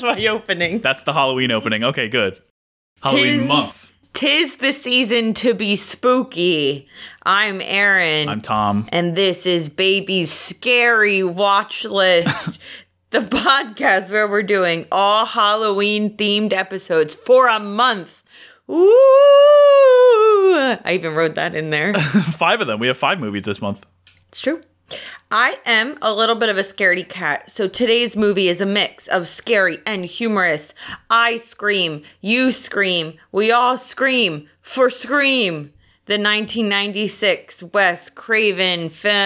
That's my opening. That's the Halloween opening. Okay, good. Halloween month. 'Tis the season to be spooky. I'm Aaron. I'm Tom. And this is Baby's Scary Watch List, the podcast where we're doing all Halloween-themed episodes for a month. Ooh! I even wrote that in there. 5 of them. We have 5 movies this month. It's true. I am a little bit of a scaredy cat, so today's movie is a mix of scary and humorous. I scream, you scream, we all scream for Scream, the 1996 Wes Craven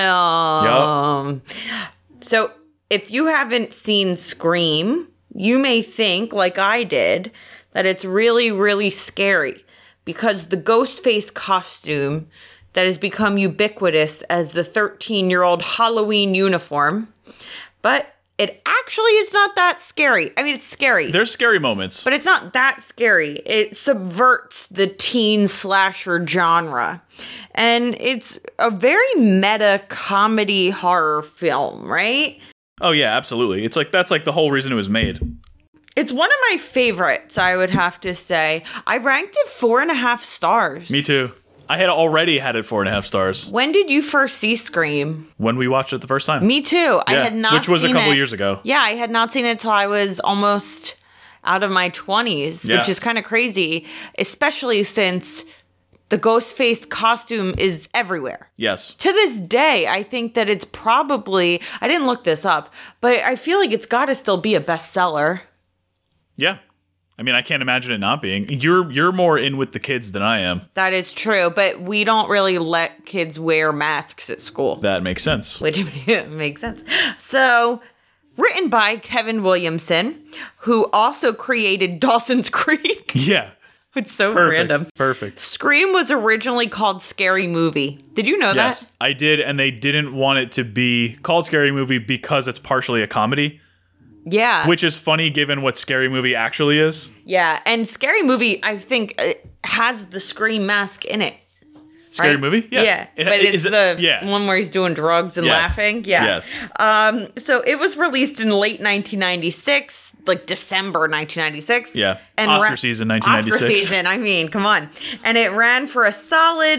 film. Yep. So if you haven't seen Scream, you may think, like I did, that it's really, really scary because the ghost face costume that has become ubiquitous as the 13-year-old Halloween uniform. But it actually is not that scary. I mean, it's scary. There's scary moments. But it's not that scary. It subverts the teen slasher genre. And it's a very meta comedy horror film, right? Oh, yeah, absolutely. That's like the whole reason it was made. It's one of my favorites, I would have to say. I ranked it 4.5 stars. Me too. I had already had it 4.5 stars. When did you first see Scream? When we watched it the first time. Me too. I had not seen it. Which was a couple years ago. Yeah, I had not seen it till I was almost out of my 20s, which is kind of crazy, especially since the ghost face costume is everywhere. Yes. To this day, I think that it's probably, I didn't look this up, but I feel like it's got to still be a bestseller. Yeah. I mean, I can't imagine it not being. You're more in with the kids than I am. That is true, but we don't really let kids wear masks at school. That makes sense. Which makes sense. So, written by Kevin Williamson, who also created Dawson's Creek. Yeah. It's so Perfect. random. Perfect. Scream was originally called Scary Movie. Did you know that? Yes, I did, and they didn't want it to be called Scary Movie because it's partially a comedy. Yeah. Which is funny given what Scary Movie actually is. Yeah, and Scary Movie, I think, has the Scream mask in it. Scary right? Movie? Yeah. But it's the one where he's doing drugs and laughing. Yeah. Yes. So it was released in late 1996, like December 1996. Yeah. And Oscar season 1996. Oscar season, I mean, come on. And it ran for a solid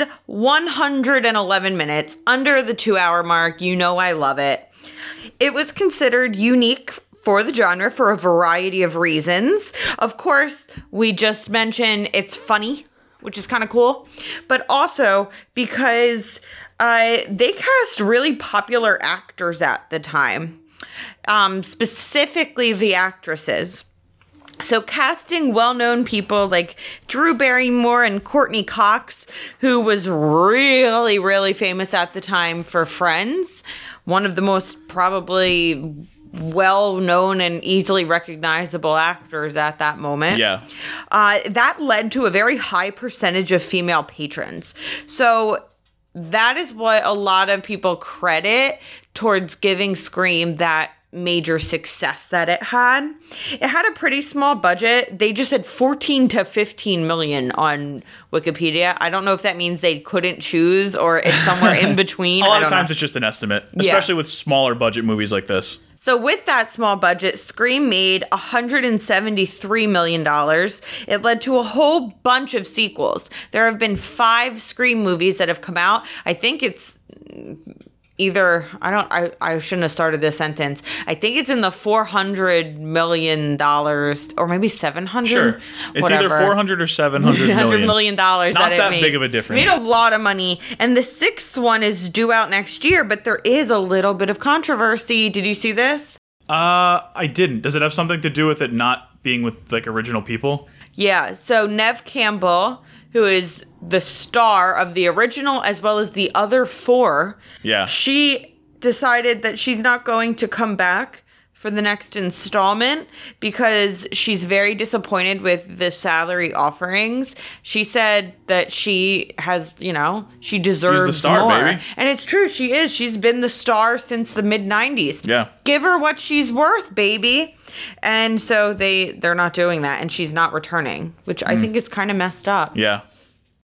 111 minutes, under the 2-hour mark. You know I love it. It was considered unique for the genre for a variety of reasons. Of course, we just mentioned it's funny, which is kind of cool, but also because they cast really popular actors at the time, specifically the actresses. So casting well-known people like Drew Barrymore and Courtney Cox, who was really, really famous at the time for Friends, one of the most probably well-known and easily recognizable actors at that moment. Yeah. That led to a very high percentage of female patrons. So that is what a lot of people credit towards giving Scream that major success that it had. It had a pretty small budget. They just had 14 to 15 million on Wikipedia. I don't know if that means they couldn't choose or it's somewhere in between. A lot of times it's just an estimate, especially with smaller budget movies like this. So with that small budget, Scream made $173 million. It led to a whole bunch of sequels. There have been 5 Scream movies that have come out. I think it's either, I shouldn't have started this sentence. I think it's in the $400 million or maybe 700. Sure. It's whatever. either 400 or 700 million. $100 million Not that it that made. big of a difference. Made a lot of money. And the 6th one is due out next year, but there is a little bit of controversy. Did you see this? I didn't. Does it have something to do with it not being with like original people? Yeah. So Neve Campbell, who is the star of the original as well as the other 4. Yeah. She decided that she's not going to come back for the next installment because she's very disappointed with the salary offerings. She said that she has, she deserves She's the star, more. baby. And it's true, she is. She's been the star since the mid-90s. Yeah. Give her what she's worth, baby. And so they're not doing that, and she's not returning, which I think is kind of messed up. Yeah.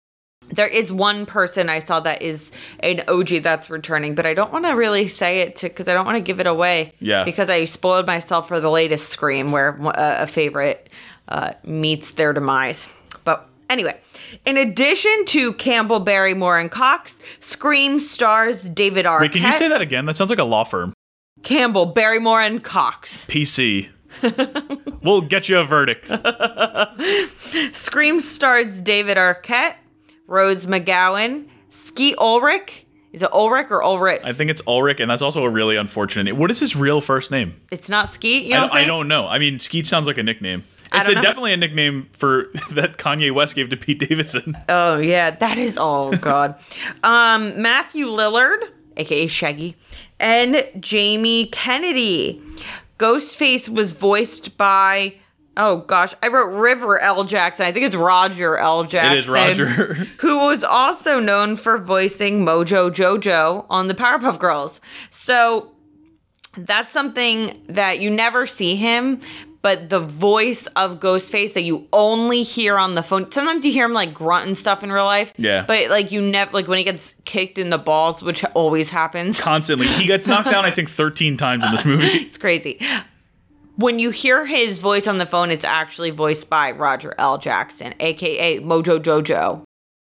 There is one person I saw that is an OG that's returning, but I don't want to really say it because I don't want to give it away. Yeah. Because I spoiled myself for the latest Scream where a favorite meets their demise. But anyway, in addition to Campbell, Barrymore, and Cox, Scream stars David Arquette. Wait, can you say that again? That sounds like a law firm. Campbell, Barrymore, and Cox. PC. We'll get you a verdict. Scream stars David Arquette, Rose McGowan, Skeet Ulrich. Is it Ulrich or Ulrich? I think it's Ulrich, and that's also a really unfortunate name. What is his real first name? It's not Skeet, I don't know. I mean, Skeet sounds like a nickname. It's definitely a nickname for that Kanye West gave to Pete Davidson. Oh, yeah. That is, oh, God. Matthew Lillard, a.k.a. Shaggy, and Jamie Kennedy. Ghostface was voiced by... Oh, gosh. I wrote River L. Jackson. I think it's Roger L. Jackson. It is Roger. Who was also known for voicing Mojo Jojo on the Powerpuff Girls. So that's something that you never see him, but the voice of Ghostface that you only hear on the phone. Sometimes you hear him like grunt and stuff in real life. Yeah. But like you never, like when he gets kicked in the balls, which always happens. Constantly. He gets knocked down, I think, 13 times in this movie. It's crazy. When you hear his voice on the phone, it's actually voiced by Roger L. Jackson, a.k.a. Mojo Jojo.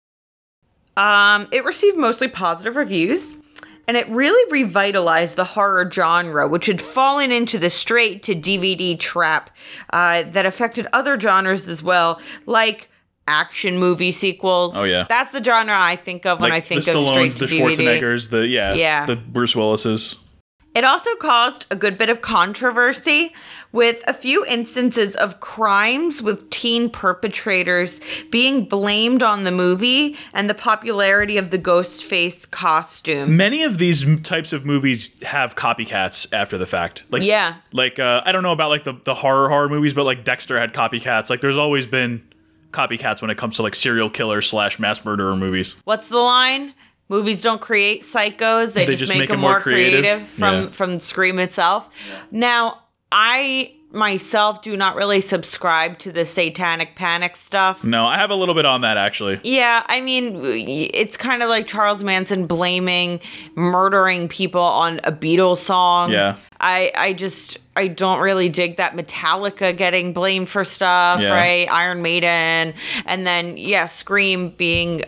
It received mostly positive reviews, and it really revitalized the horror genre, which had fallen into the straight-to-DVD trap that affected other genres as well, like action movie sequels. Oh, yeah. That's the genre I think of when I think of straight-to-DVD. The Schwarzeneggers, the Bruce Willises. It also caused a good bit of controversy with a few instances of crimes with teen perpetrators being blamed on the movie and the popularity of the Ghostface costume. Many of these types of movies have copycats after the fact. Like, yeah. Like, I don't know about like the horror movies, but like Dexter had copycats. Like there's always been copycats when it comes to like serial killer / mass murderer movies. What's the line? Movies don't create psychos. They just make them more creative from Scream itself. Yeah. Now, I myself do not really subscribe to the satanic panic stuff. No, I have a little bit on that, actually. Yeah, I mean, it's kind of like Charles Manson murdering people on a Beatles song. Yeah. I don't really dig that. Metallica getting blamed for stuff, right? Iron Maiden. And then, Scream being...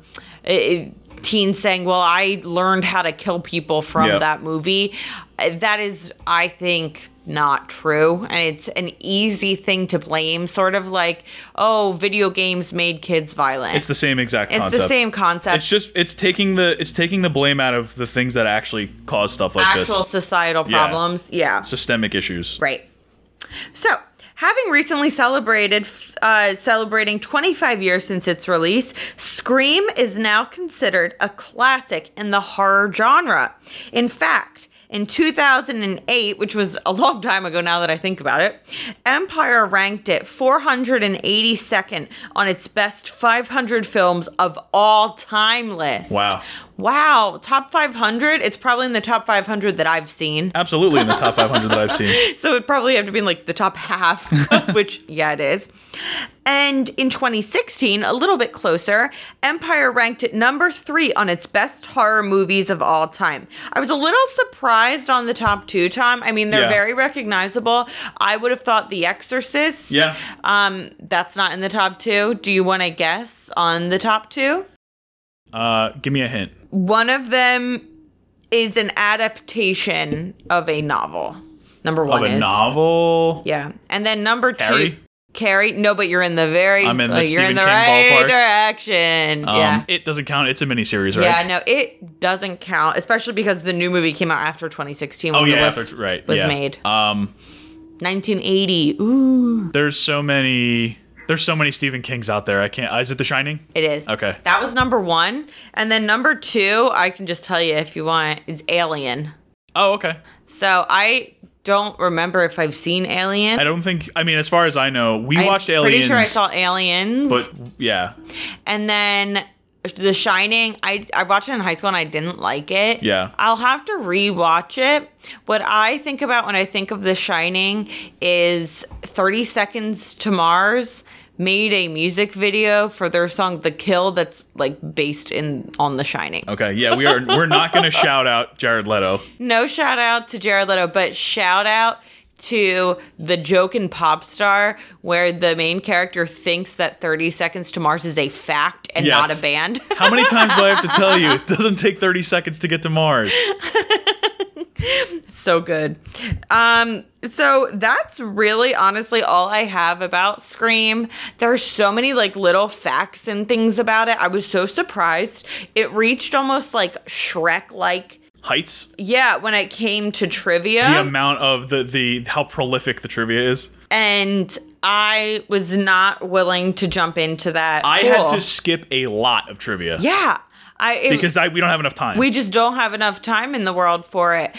teens saying, well, I learned how to kill people from that movie. That is, I think, not true. And it's an easy thing to blame, sort of like, oh, video games made kids violent. It's the same exact concept. It's the same concept. It's taking the blame out of the things that actually cause stuff like this. Actual societal problems. Yeah. Systemic issues. Right. So, having recently celebrating 25 years since its release, Scream is now considered a classic in the horror genre. In fact, in 2008, which was a long time ago now that I think about it, Empire ranked it 482nd on its best 500 films of all time list. Wow. Top 500? It's probably in the top 500 that I've seen. Absolutely in the top 500 that I've seen. So it'd probably have to be in like the top half, which, it is. And in 2016, a little bit closer, Empire ranked it number 3 on its best horror movies of all time. I was a little surprised on the top 2, Tom. I mean, they're very recognizable. I would have thought The Exorcist. Yeah. That's not in the top 2. Do you want to guess on the top 2? Give me a hint. One of them is an adaptation of a novel. Number 1 is. Of a novel? Yeah. And then number 2. Carrie? Carrie? No, but you're in the right ballpark. direction. Yeah. It doesn't count. It's a miniseries, right? Yeah, no, it doesn't count, especially because the new movie came out after 2016 when the list was made. 1980. Ooh. There's so many Stephen Kings out there. I can't. Is it The Shining? It is. Okay. That was number 1. And then number 2, I can just tell you if you want, is Alien. Oh, okay. So I don't remember if I've seen Alien. As far as I know, we watched Aliens. Pretty sure I saw Aliens. But, yeah. And then The Shining, I watched it in high school and I didn't like it. Yeah. I'll have to rewatch it. What I think about when I think of The Shining is 30 Seconds to Mars made a music video for their song The Kill that's like based on The Shining. Okay, yeah, we're not going to shout out Jared Leto. No shout out to Jared Leto, but shout out to the joke in Popstar where the main character thinks that 30 Seconds to Mars is a fact and not a band. How many times do I have to tell you it doesn't take 30 seconds to get to Mars? So good. So that's really honestly all I have about Scream. There's so many like little facts and things about it. I was so surprised. It reached almost like Shrek-like heights. Yeah, when it came to trivia. The amount of the how prolific the trivia is. And I was not willing to jump into that. I had to skip a lot of trivia. Yeah. Because we don't have enough time. We just don't have enough time in the world for it.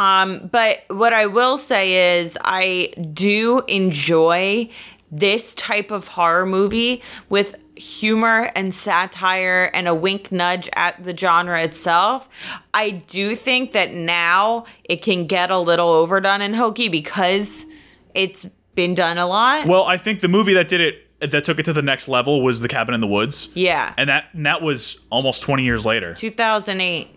But what I will say is I do enjoy this type of horror movie with humor and satire and a wink nudge at the genre itself. I do think that now it can get a little overdone and hokey because it's been done a lot. Well, I think the movie that took it to the next level was The Cabin in the Woods. Yeah. And that was almost 20 years later. 2008.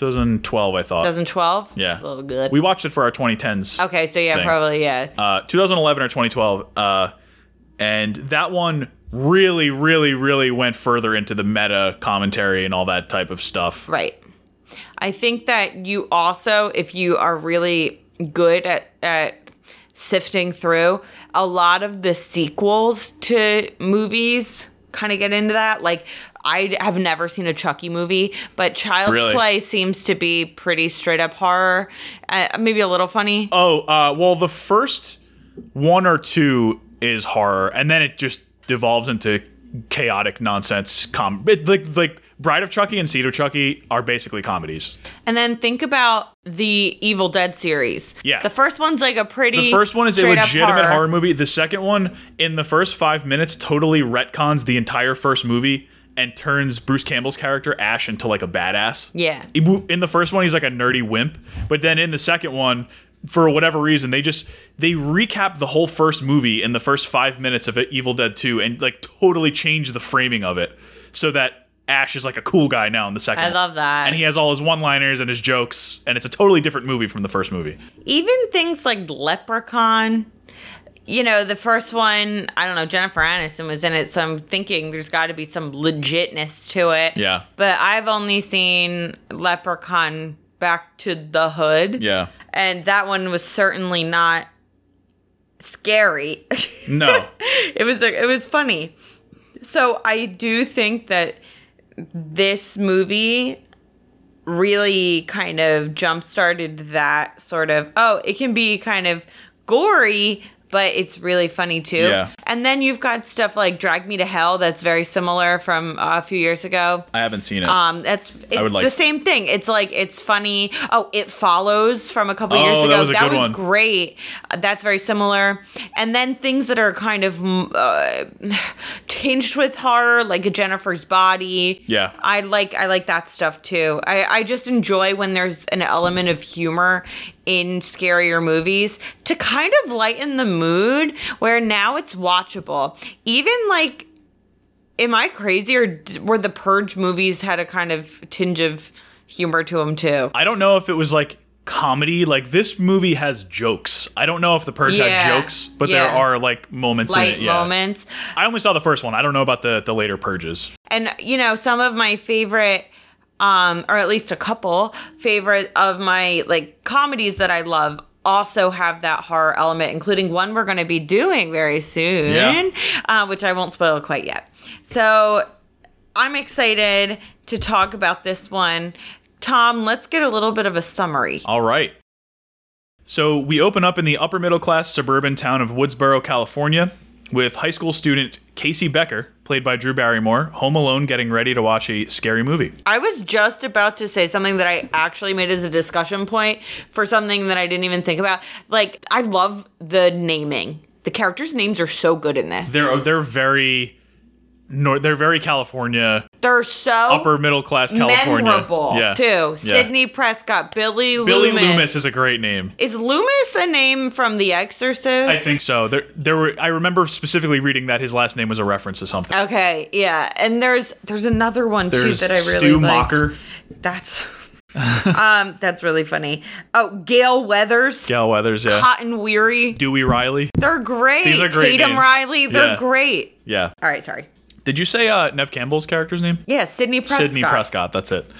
2012, I thought. 2012? Yeah. A little good. We watched it for our 2010s. Okay, so yeah, thing. probably, yeah. 2011 or 2012. And that one really, really, really went further into the meta commentary and all that type of stuff. Right. I think that you also, if you are really good at sifting through, a lot of the sequels to movies kind of get into that. Like, I have never seen a Chucky movie, but Child's Play seems to be pretty straight up horror. Maybe a little funny. Oh, well, the first one or two is horror, and then it just devolves into chaotic nonsense. Like Bride of Chucky and Seed of Chucky are basically comedies. And then think about the Evil Dead series. Yeah. The first one's like a pretty The first one is a legitimate horror movie. The second one, in the first 5 minutes, totally retcons the entire first movie and turns Bruce Campbell's character, Ash, into like a badass. Yeah. In the first one, he's like a nerdy wimp. But then in the second one, for whatever reason, they recap the whole first movie in the first 5 minutes of Evil Dead 2 and like totally change the framing of it so that Ash is like a cool guy now in the second one. I love that. And he has all his one-liners and his jokes, and it's a totally different movie from the first movie. Even things like Leprechaun, you know, the first one, I don't know, Jennifer Aniston was in it, so I'm thinking there's got to be some legitness to it. Yeah. But I've only seen Leprechaun Back to the Hood. Yeah. And that one was certainly not scary. No. It was funny. So I do think that this movie really kind of jump-started that sort of, it can be kind of gory, but it's really funny too. Yeah. And then you've got stuff like Drag Me to Hell that's very similar from a few years ago. I haven't seen it. It's the same thing. It's like, it's funny. Oh, It Follows from a couple years ago. That was great. That's very similar. And then things that are kind of tinged with horror, like A Jennifer's Body. Yeah. I like that stuff too. I just enjoy when there's an element of humor in scarier movies to kind of lighten the mood, where now it's watchable. Even like, am I crazy, or were the Purge movies had a kind of tinge of humor to them too? I don't know if it was like comedy. Like, this movie has jokes. I don't know if the Purge had jokes, but there are like moments light in it. Yeah. Moments. I only saw the first one. I don't know about the later Purges. And you know, some of my favorite, or at least a couple favorite of my like comedies that I love also have that horror element, including one we're going to be doing very soon, which I won't spoil quite yet. So I'm excited to talk about this one. Tom, let's get a little bit of a summary. All right. So we open up in the upper middle class suburban town of Woodsboro, California, with high school student Casey Becker, played by Drew Barrymore, home alone getting ready to watch a scary movie. I was just about to say something that I actually made as a discussion point for something that I didn't even think about. Like, I love the naming. The characters' names are so good in this. They're very, they're very California, They're so upper middle class California. memorable, too. Sidney Prescott, Billy Loomis. Is a great name. Is Loomis a name from The Exorcist? I think so. There were. I remember specifically reading that his last name was a reference to something. Okay, yeah. And there's another one, too, There's that I really Stu like. Macher. That's really funny. Oh, Gale Weathers. Gale Weathers, yeah. Cotton Weary. Dewey Riley. They're great. These are great Tatum names. Riley. They're Yeah. great. Yeah. All right, sorry. Did you say Nev Campbell's character's name? Yeah, Sidney Prescott. Sidney Prescott, that's it.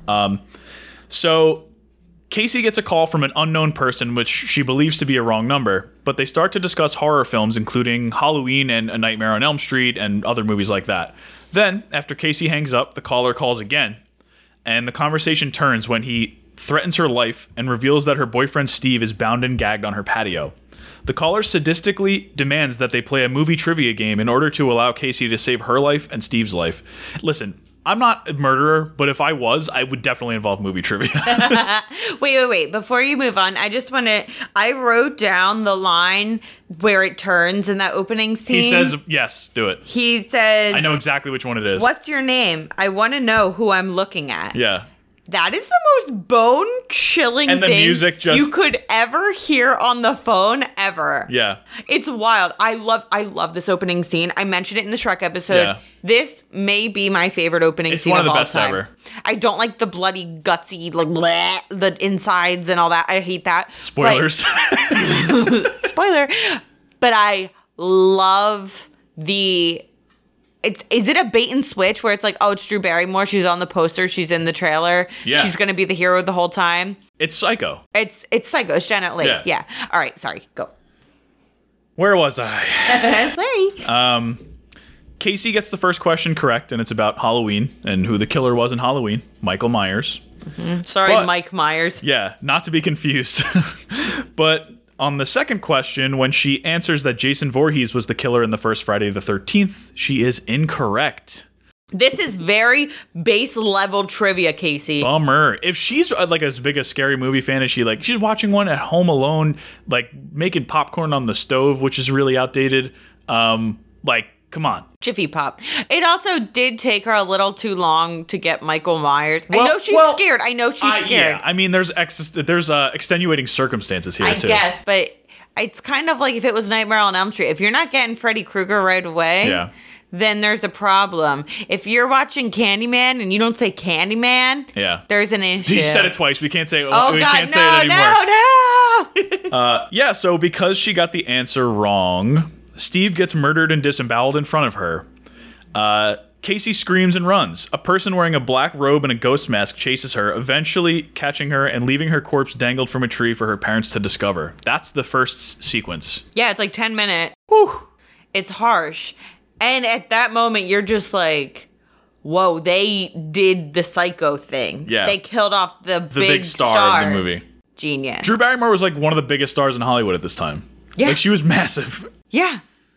So Casey gets a call from an unknown person, which she believes to be a wrong number, but they start to discuss horror films, including Halloween and A Nightmare on Elm Street and other movies like that. Then, after Casey hangs up, the caller calls again, and the conversation turns when he threatens her life and reveals that her boyfriend Steve is bound and gagged on her patio. The caller sadistically demands that they play a movie trivia game in order to allow Casey to save her life and Steve's life. Listen, I'm not a murderer, but if I was, I would definitely involve movie trivia. Wait. Before you move on, I wrote down the line where it turns in that opening scene. He says, yes, do it. He says, I know exactly which one it is. "What's your name? I want to know who I'm looking at." Yeah. That is the most bone-chilling And the thing music just- you could ever hear on the phone, ever. Yeah. It's wild. I love this opening scene. I mentioned it in the Shrek episode. Yeah. This may be my favorite opening It's scene one of of the all best time. ever. I don't like the bloody, gutsy, like, bleh, the insides and all that. I hate that. Spoilers. Spoiler. But I love the... Is it a bait and switch where it's like, oh, it's Drew Barrymore, she's on the poster, she's in the trailer, Yeah. she's gonna be the hero the whole time? It's Psycho. It's Psycho, it's Janet Leigh. Yeah. All right, sorry, go. Where was I? Sorry. Casey gets the first question correct, and it's about Halloween and who the killer was in Halloween, Michael Myers. Sorry, But- Mike Myers. Yeah, not to be confused. But on the second question, when she answers that Jason Voorhees was the killer in the first Friday the 13th, she is incorrect. This is very base level trivia, Casey. Bummer. If she's like as big a scary movie fan as she's watching one at home alone, like making popcorn on the stove, which is really outdated. Come on. Jiffy Pop. It also did take her a little too long to get Michael Myers. I know she's scared. I know she's scared. Yeah, I mean, there's extenuating circumstances here, I too. guess, but it's kind of like if it was Nightmare on Elm Street. If you're not getting Freddy Krueger right away, Yeah. then there's a problem. If you're watching Candyman and you don't say Candyman, Yeah. there's an issue. You said it twice. We can't say, Oh, we God, can't say it anymore. no. Yeah, so because she got the answer wrong, Steve gets murdered and disemboweled in front of her. Casey screams and runs. A person wearing a black robe and a ghost mask chases her, eventually catching her and leaving her corpse dangled from a tree for her parents to discover. That's the first sequence. Yeah, it's like 10 minutes. Whew. It's harsh. And at that moment, you're just like, whoa, they did the Psycho thing. Yeah. They killed off the Big star of the movie. Genius. Drew Barrymore was like one of the biggest stars in Hollywood at this time. Yeah. Like she was massive. Yeah.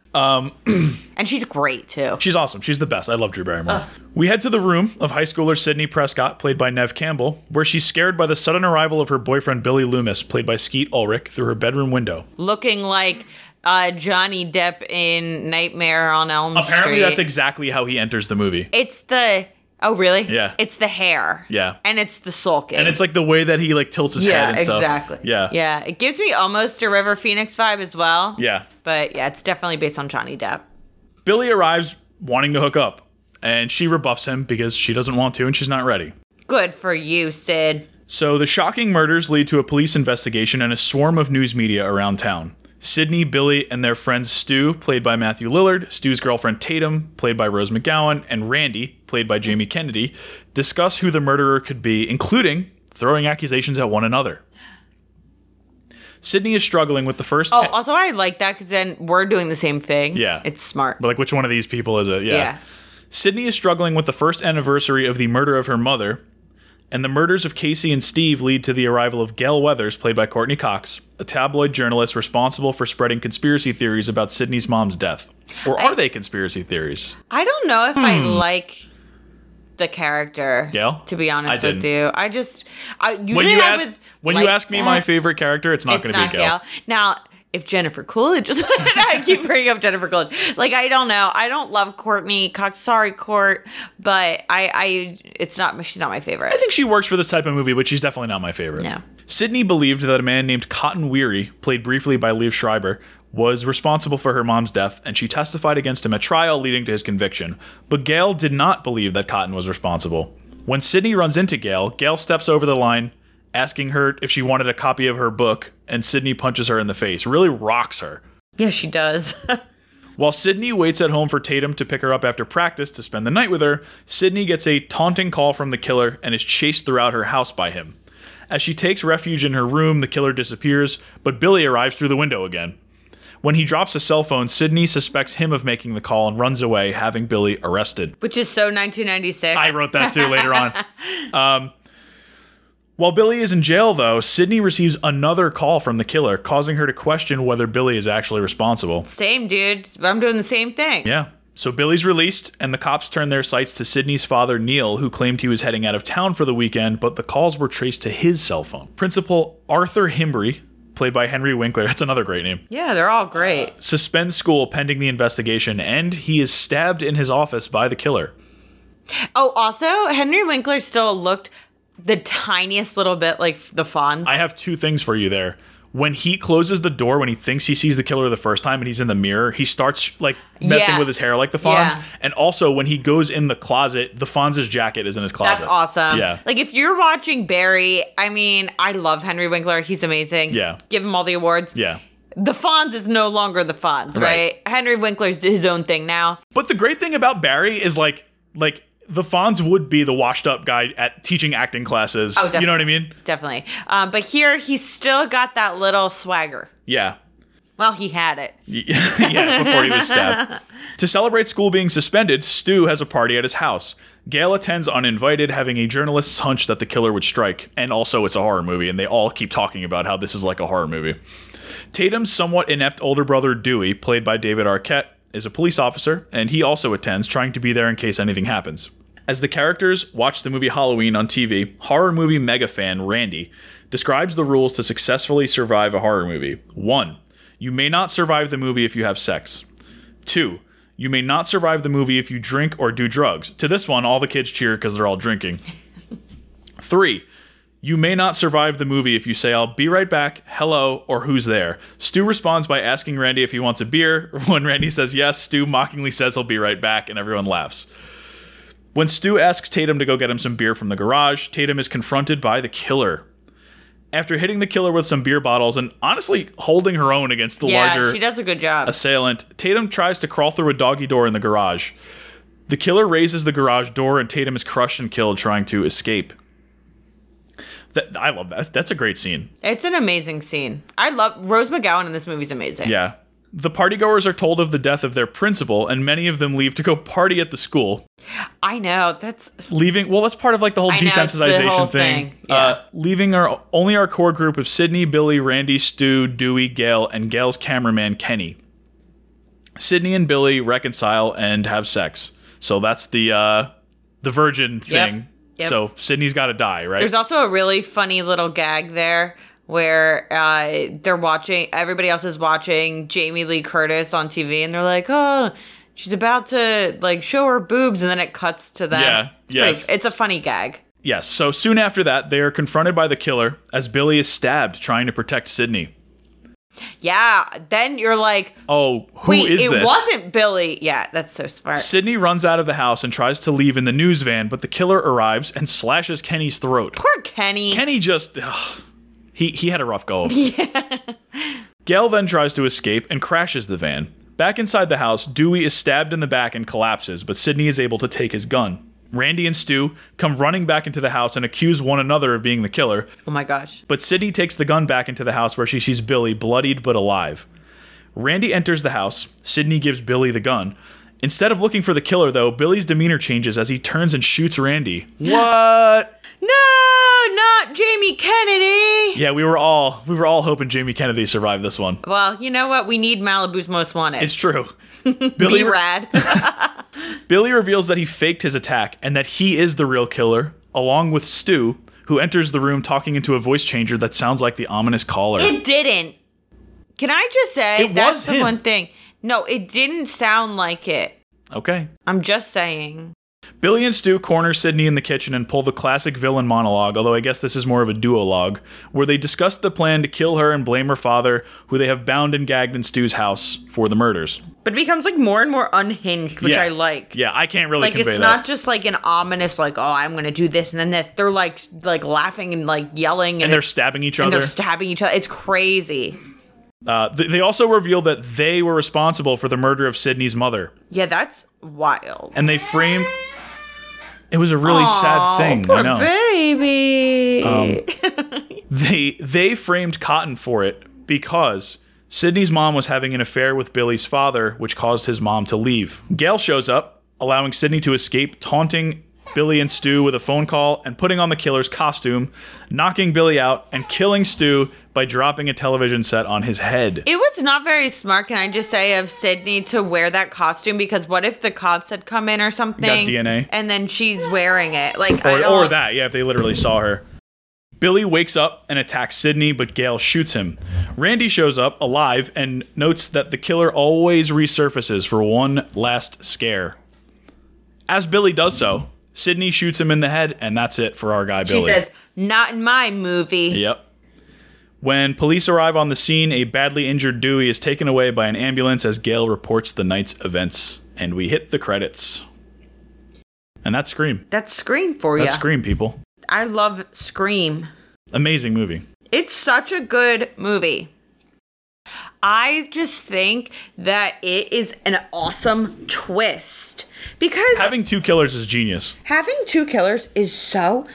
And she's great, too. She's awesome. She's the best. I love Drew Barrymore. We head to the room of high schooler Sidney Prescott, played by Nev Campbell, where she's scared by the sudden arrival of her boyfriend Billy Loomis, played by Skeet Ulrich, through her bedroom window. Looking like Johnny Depp in Nightmare on Elm Street. Apparently that's exactly how he enters the movie. It's the... Oh, really? Yeah. It's the hair. Yeah. And it's the sulking. And it's like the way that he like tilts his head and stuff. Exactly. Yeah. Yeah. It gives me almost a River Phoenix vibe as well. Yeah. But yeah, it's definitely based on Johnny Depp. Billy arrives wanting to hook up, and she rebuffs him because she doesn't want to and she's not ready. Good for you, Sid. So the shocking murders lead to a police investigation and a swarm of news media around town. Sydney, Billy, and their friends Stu, played by Matthew Lillard, Stu's girlfriend Tatum, played by Rose McGowan, and Randy, played by Jamie Kennedy, discuss who the murderer could be, including throwing accusations at one another. Sydney is struggling with the first... Oh, also I like that because then we're doing the same thing. Yeah. It's smart. But like, which one of these people is it? Yeah. Sydney is struggling with the first anniversary of the murder of her mother, and the murders of Casey and Steve lead to the arrival of Gail Weathers, played by Courtney Cox, a tabloid journalist responsible for spreading conspiracy theories about Sydney's mom's death. Or are they conspiracy theories? I don't know if I like the character. Gail? To be honest I with you. I just... When you ask me my favorite character, it's not going to be Gail. Now, if Jennifer Coolidge is I keep bringing up Jennifer Coolidge. Like, I don't know. I don't love Courtney Cox. Sorry, Court, but she's not my favorite. I think she works for this type of movie, but she's definitely not my favorite. No. Sydney believed that a man named Cotton Weary, played briefly by Liev Schreiber, was responsible for her mom's death, and she testified against him at trial, leading to his conviction. But Gail did not believe that Cotton was responsible. When Sydney runs into Gail, Gail steps over the line, asking her if she wanted a copy of her book, and Sydney punches her in the face. Really rocks her. Yeah, she does. While Sydney waits at home for Tatum to pick her up after practice to spend the night with her, Sydney gets a taunting call from the killer and is chased throughout her house by him. As she takes refuge in her room, the killer disappears, but Billy arrives through the window again. When he drops a cell phone, Sydney suspects him of making the call and runs away, having Billy arrested. Which is so 1996. I wrote that too later on. While Billy is in jail, though, Sydney receives another call from the killer, causing her to question whether Billy is actually responsible. Same, dude. I'm doing the same thing. Yeah. So Billy's released, and the cops turn their sights to Sydney's father, Neil, who claimed he was heading out of town for the weekend, but the calls were traced to his cell phone. Principal Arthur Himbry, played by Henry Winkler, that's another great name, Yeah, they're all great. suspends school pending the investigation, and he is stabbed in his office by the killer. Oh, also, Henry Winkler still looked the tiniest little bit like the Fonz. I have two things for you there. When he closes the door, when he thinks he sees the killer the first time and he's in the mirror, he starts like messing with his hair like the Fonz. Yeah. And also when he goes in the closet, the Fonz's jacket is in his closet. That's awesome. Yeah. Like, if you're watching Barry, I mean, I love Henry Winkler. He's amazing. Yeah. Give him all the awards. Yeah. The Fonz is no longer the Fonz, right? Henry Winkler's his own thing now. But the great thing about Barry is like the Fonz would be the washed up guy at teaching acting classes. Oh, definitely. You know what I mean? Definitely. But here, he's still got that little swagger. Yeah. Well, he had it. Yeah, before he was stabbed. To celebrate school being suspended, Stu has a party at his house. Gail attends uninvited, having a journalist's hunch that the killer would strike. And also, it's a horror movie, and they all keep talking about how this is like a horror movie. Tatum's somewhat inept older brother, Dewey, played by David Arquette, is a police officer, and he also attends, trying to be there in case anything happens. As the characters watch the movie Halloween on TV, horror movie mega fan Randy describes the rules to successfully survive a horror movie. 1. You may not survive the movie if you have sex. 2. You may not survive the movie if you drink or do drugs. To this one, all the kids cheer because they're all drinking. 3. You may not survive the movie if you say, "I'll be right back, hello," or "Who's there?" Stu responds by asking Randy if he wants a beer. When Randy says yes, Stu mockingly says he'll be right back, and everyone laughs. When Stu asks Tatum to go get him some beer from the garage, Tatum is confronted by the killer. After hitting the killer with some beer bottles and honestly holding her own against the larger she does a good job. assailant, Tatum tries to crawl through a doggy door in the garage. The killer raises the garage door, and Tatum is crushed and killed trying to escape. I love that. That's a great scene. It's an amazing scene. I love Rose McGowan in this movie is amazing. Yeah. The partygoers are told of the death of their principal, and many of them leave to go party at the school. I know. That's Leaving, well, that's part of like the whole I know, it's the desensitization whole thing. thing. Yeah. Leaving only our core group of Sydney, Billy, Randy, Stu, Dewey, Gail, and Gail's cameraman, Kenny. Sydney and Billy reconcile and have sex. So that's the virgin thing. Yep. So Sydney's got to die, right? There's also a really funny little gag there where everybody else is watching Jamie Lee Curtis on TV, and they're like, "Oh, she's about to like show her boobs," and then it cuts to them. Yeah, It's a funny gag. Yes. So soon after that, they are confronted by the killer as Billy is stabbed trying to protect Sydney. Yeah. Then you're like, "Oh, who wait, is this?" it wasn't Billy. Yeah, that's so smart. Sydney runs out of the house and tries to leave in the news van, but the killer arrives and slashes Kenny's throat. Poor Kenny. Kenny just... He had a rough go. Yeah. Gail then tries to escape and crashes the van. Back inside the house, Dewey is stabbed in the back and collapses, but Sydney is able to take his gun. Randy and Stu come running back into the house and accuse one another of being the killer. Oh my gosh. But Sydney takes the gun back into the house where she sees Billy bloodied but alive. Randy enters the house. Sydney gives Billy the gun. Instead of looking for the killer, though, Billy's demeanor changes as he turns and shoots Randy. What? No, not Jamie Kennedy. Yeah, we were all hoping Jamie Kennedy survived this one. Well, you know what? We need Malibu's Most Wanted. It's true. Be rad. Billy reveals that he faked his attack and that he is the real killer, along with Stu, who enters the room talking into a voice changer that sounds like the ominous caller. It didn't. Can I just say, It that's was the him. one thing. No, it didn't sound like it. Okay. I'm just saying. Billy and Stu corner Sidney in the kitchen and pull the classic villain monologue, although I guess this is more of a duologue, where they discuss the plan to kill her and blame her father, who they have bound and gagged in Stu's house for the murders. But it becomes like more and more unhinged, which Yeah. I like. Yeah, I can't really Like, convey it's that. not just like an ominous, like, oh, I'm going to do this and then this. They're like laughing and like yelling. And they're stabbing each other. they're stabbing each other. It's crazy. They also reveal that they were responsible for the murder of Sidney's mother. Yeah, that's wild. And they framed... It was a really sad thing, Poor I know. baby. They framed Cotton for it because Sidney's mom was having an affair with Billy's father, which caused his mom to leave. Gail shows up, allowing Sidney to escape, taunting Billy and Stu with a phone call and putting on the killer's costume, knocking Billy out and killing Stu by dropping a television set on his head. It was not very smart, can I just say, of Sydney to wear that costume, because what if the cops had come in or something? Got DNA. And then she's wearing it. Like, Or that, yeah, if they literally saw her. Billy wakes up and attacks Sidney, but Gail shoots him. Randy shows up alive and notes that the killer always resurfaces for one last scare. As Billy does so, Sidney shoots him in the head, and that's it for our guy Billy. She says, not in my movie. Yep. When police arrive on the scene, a badly injured Dewey is taken away by an ambulance as Gail reports the night's events. And we hit the credits. And that's Scream. That's Scream for you. That's Scream, people. I love Scream. Amazing movie. It's such a good movie. I just think that it is an awesome twist. Because Having two killers is genius. having two killers is so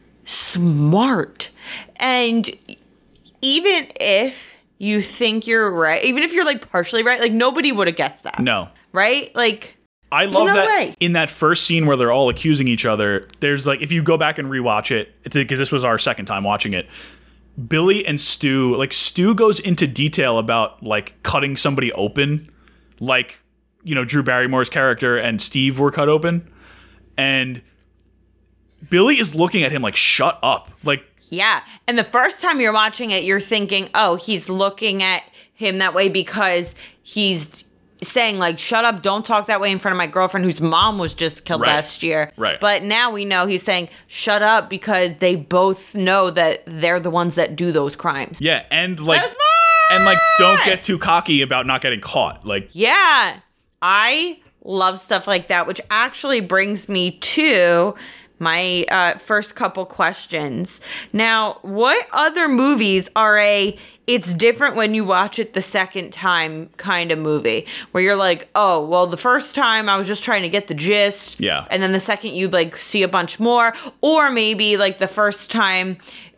smart. And even if you think you're right, even if you're like partially right, like nobody would have guessed that. No. Right? Like, I love no that way. in that first scene where they're all accusing each other, there's like, if you go back and rewatch it, because this was our second time watching it, Billy and Stu, like Stu goes into detail about like cutting somebody open, like, you know, Drew Barrymore's character and Steve were cut open. And Billy is looking at him like, shut up. Like, yeah. And the first time you're watching it, you're thinking, oh, he's looking at him that way because he's saying like, shut up, don't talk that way in front of my girlfriend whose mom was just killed Right. last year. Right. But now we know he's saying, shut up, because they both know that they're the ones that do those crimes. yeah. And like, smart! and like, don't get too cocky about not getting caught. Like, Yeah. I love stuff like that, which actually brings me to my first couple questions. Now, what other movies are it's different when you watch it the second time kind of movie, where you're like, oh, well, the first time I was just trying to get the gist. Yeah. And then the second you like see a bunch more, or maybe like the first time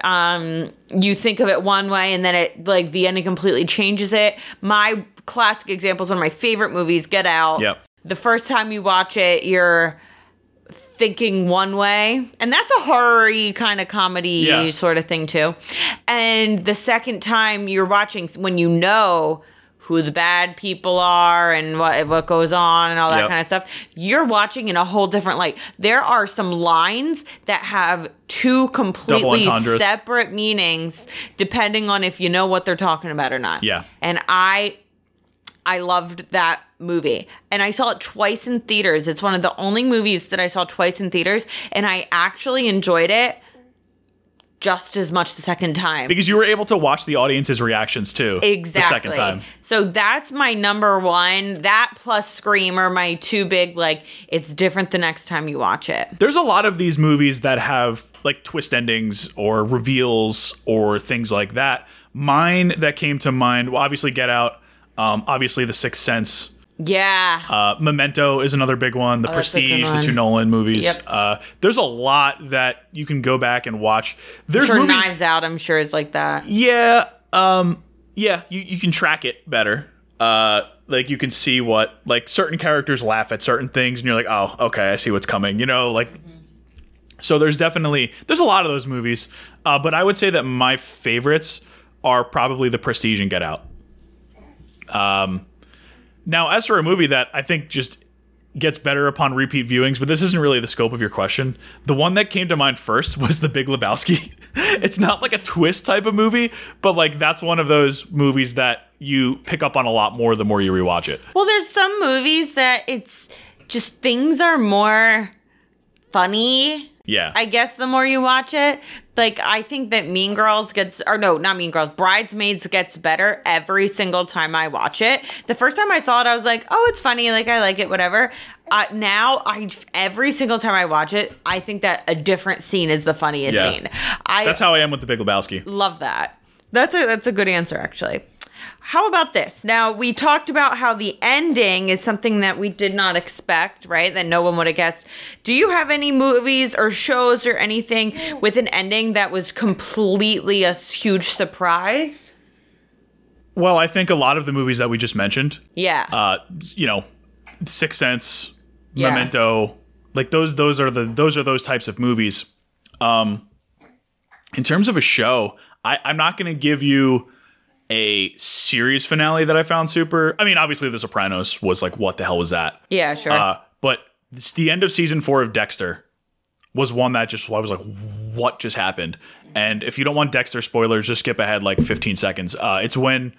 you think of it one way and then it like the ending completely changes it. My classic example is one of my favorite movies, Get Out. Yep. The first time you watch it, you're thinking one way, and that's a horror-y kind of comedy Yeah. sort of thing too. And the second time you're watching, when you know who the bad people are and what goes on and all that Yep. kind of stuff, you're watching in a whole different light. There are some lines that have two completely entendres. separate meanings depending on if you know what they're talking about or not. Yeah. And I loved that movie. And I saw it twice in theaters. It's one of the only movies that I saw twice in theaters. And I actually enjoyed it just as much the second time. because you were able to watch the audience's reactions too. Exactly. The second time. So that's my number one. That plus Scream are my two big, like, it's different the next time you watch it. There's a lot of these movies that have like twist endings or reveals or things like that. Mine that came to mind, well, obviously Get Out, obviously The Sixth Sense. Yeah. Memento is another big one. The that's a good Prestige, the one. two Nolan movies. Yep. There's a lot that you can go back and watch. There's sure, movies, Knives Out, I'm sure, is like that. yeah, you can track it better. Like you can see what like certain characters laugh at certain things, and you're like, oh, okay, I see what's coming. You know, like. So there's a lot of those movies, but I would say that my favorites are probably The Prestige and Get Out. Now, as for a movie that I think just gets better upon repeat viewings, but this isn't really the scope of your question, the one that came to mind first was The Big Lebowski. It's not like a twist type of movie, but like that's one of those movies that you pick up on a lot more the more you rewatch it. Well, there's some movies that it's just things are more funny. Yeah. I guess the more you watch it, like I think that Mean Girls not Mean Girls, Bridesmaids gets better every single time I watch it. The first time I saw it, I was like, oh, it's funny. Like I like it, whatever. Now every single time I watch it, I think that a different scene is the funniest scene. That's how I am with The Big Lebowski. Love that. That's a good answer, actually. How about this? Now, we talked about how the ending is something that we did not expect, right? That no one would have guessed. Do you have any movies or shows or anything with an ending that was completely a huge surprise? Well, I think a lot of the movies that we just mentioned. Yeah. Sixth Sense, Memento, like those are those types of movies. In terms of a show, I'm not going to give you a series finale that I found super. I mean, obviously, The Sopranos was like, what the hell was that? Yeah, sure. But the end of season 4 of Dexter was one that I was like, what just happened? And if you don't want Dexter spoilers, just skip ahead like 15 seconds. It's when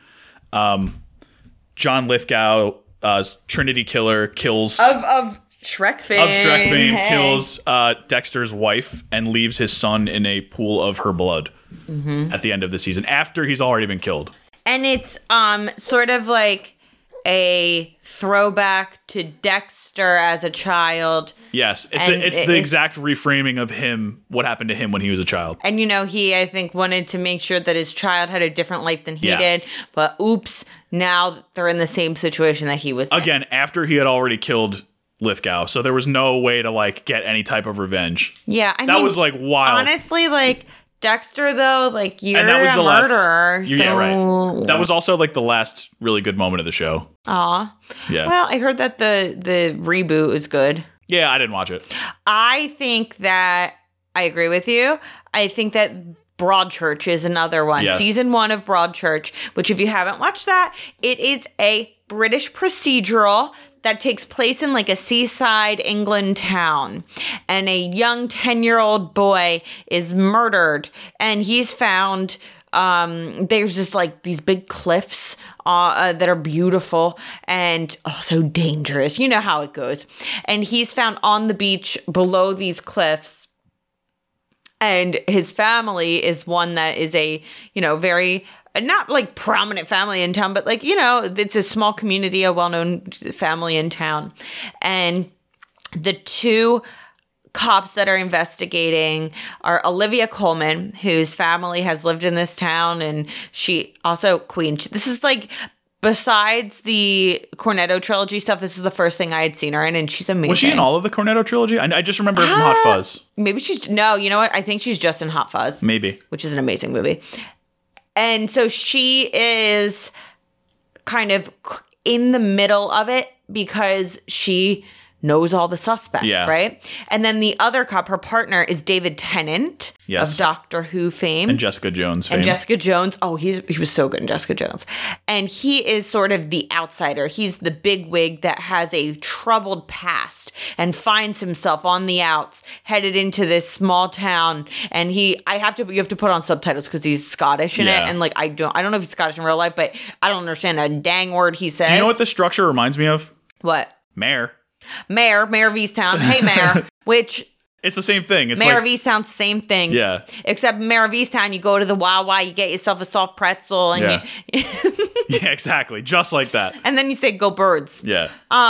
John Lithgow, Trinity Killer, kills of Shrek fame. Kills Dexter's wife and leaves his son in a pool of her blood at the end of the season after he's already been killed. And it's sort of like a throwback to Dexter as a child. Yes, it's the exact reframing of him, what happened to him when he was a child. And he, I think, wanted to make sure that his child had a different life than he did. But oops, now they're in the same situation that he was in. Again, after he had already killed Lithgow, so there was no way to like get any type of revenge. Yeah, that was like wild. Honestly, like Dexter, though, like you're a murderer. Yeah, right. That was also like the last really good moment of the show. Aw. Yeah. Well, I heard that the reboot is good. Yeah, I didn't watch it. I think that I agree with you. I think that Broadchurch is another one. Yes. Season 1 of Broadchurch, which if you haven't watched that, it is a British procedural that takes place in like a seaside England town. And a young 10-year-old boy is murdered. And he's found, there's just like these big cliffs that are beautiful and also dangerous. You know how it goes. And he's found on the beach below these cliffs. And his family is one that is a, very not like prominent family in town, but like, it's a small community, a well-known family in town. And the two cops that are investigating are Olivia Colman, whose family has lived in this town, and she also Queen. This is like, besides the Cornetto trilogy stuff, this is the first thing I had seen her in, and she's amazing. Was she in all of the Cornetto trilogy? I just remember her from Hot Fuzz. Maybe no, you know what? I think she's just in Hot Fuzz. Maybe. Which is an amazing movie. And so she is kind of in the middle of it because she knows all the suspects, right? And then the other cop, her partner, is David Tennant of Doctor Who fame. And Jessica Jones fame. And Jessica Jones. Oh, he was so good in Jessica Jones. And he is sort of the outsider. He's the bigwig that has a troubled past and finds himself on the outs, headed into this small town. And you have to put on subtitles because he's Scottish in it. And like, I don't know if he's Scottish in real life, but I don't understand a dang word he says. Do you know what the structure reminds me of? What? Mayor of Easttown. Hey, Mayor. Which... It's the same thing. It's Mayor of Easttown's same thing. Yeah. Except Mayor of Easttown, you go to the Wawa, you get yourself a soft pretzel, and yeah, exactly. Just like that. And then you say, go birds. Yeah.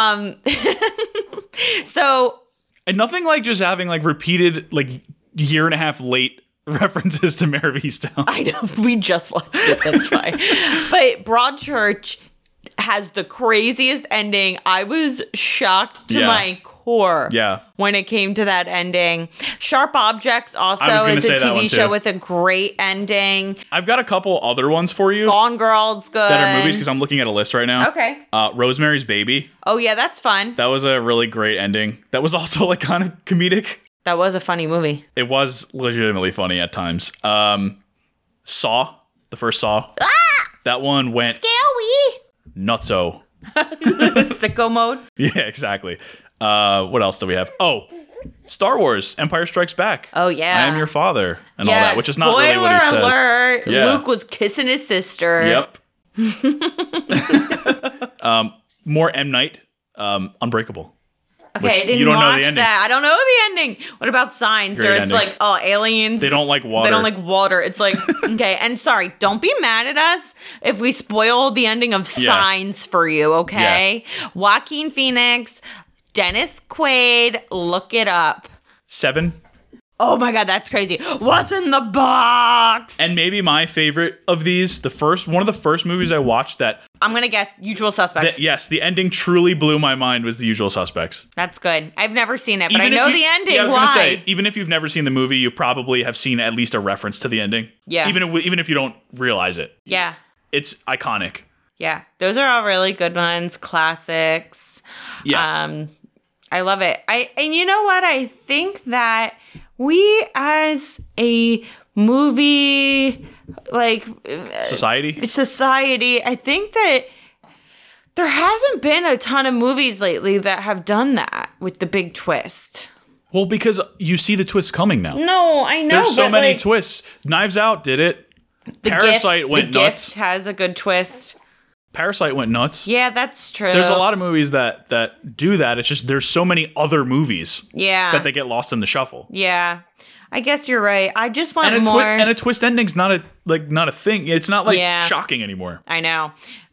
So... And nothing like just having like repeated like year and a half late references to Mayor of Easttown. I know. We just watched it. That's fine. But Broadchurch has the craziest ending. I was shocked to my core when it came to that ending. Sharp Objects also is a TV show with a great ending. I've got a couple other ones for you. Gone Girl's good. That are movies because I'm looking at a list right now. Okay. Rosemary's Baby. Oh, yeah, that's fun. That was a really great ending. That was also like kind of comedic. That was a funny movie. It was legitimately funny at times. Saw, the first Saw. That one went... Scary. Nutso. Sicko mode. Yeah, exactly. What else do we have? Oh, Star Wars, Empire Strikes Back. Oh, yeah. I am your father and all that, which is not really what he said. Spoiler alert. Yeah. Luke was kissing his sister. Yep. More M. Night, Unbreakable. Okay, Which I didn't you don't know watch the ending. that. I don't know the ending. What about Signs? Great Or it's ending. like, oh, aliens. They don't like water. They don't like water. It's like, okay. And sorry, don't be mad at us if we spoil the ending of Yeah. Signs for you, okay? Joaquin Phoenix, Dennis Quaid, look it up. 7. Oh my God, that's crazy. What's in the box? And maybe my favorite of these, one of the first movies I watched that, I'm going to guess Usual Suspects. yes, the ending truly blew my mind was The Usual Suspects. That's good. I've never seen it, but Even I if know you- the ending. Yeah, I was Why? gonna say, even if you've never seen the movie, you probably have seen at least a reference to the ending. Yeah. Even if you don't realize it, Yeah. it's iconic. Yeah. Those are all really good ones. Classics. Yeah. I love it. And you know what? I think that we as a movie society, I think that there hasn't been a ton of movies lately that have done that with the big twist. Well, because you see the twists coming now. No, I know. There's so but, many like, twists. Knives Out did it. The Parasite went the nuts. Gift has a good twist. Parasite went nuts. Yeah, that's true. There's a lot of movies that do that. It's just there's so many other movies that they get lost in the shuffle. Yeah. I guess you're right. I just want And more. and a twist ending's not a thing. It's not like Yeah. shocking anymore. I know.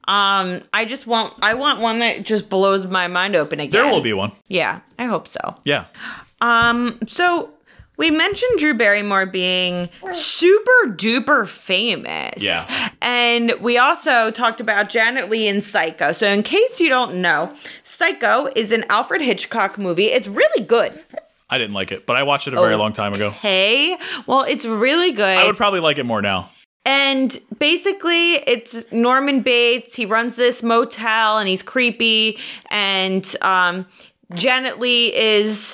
I want one that just blows my mind open again. There will be one. Yeah, I hope so. Yeah. So we mentioned Drew Barrymore being super duper famous. Yeah. And we also talked about Janet Leigh in Psycho. So in case you don't know, Psycho is an Alfred Hitchcock movie. It's really good. I didn't like it, but I watched it a very long time ago. Hey, well, it's really good. I would probably like it more now. And basically, it's Norman Bates. He runs this motel and he's creepy. And Janet Leigh is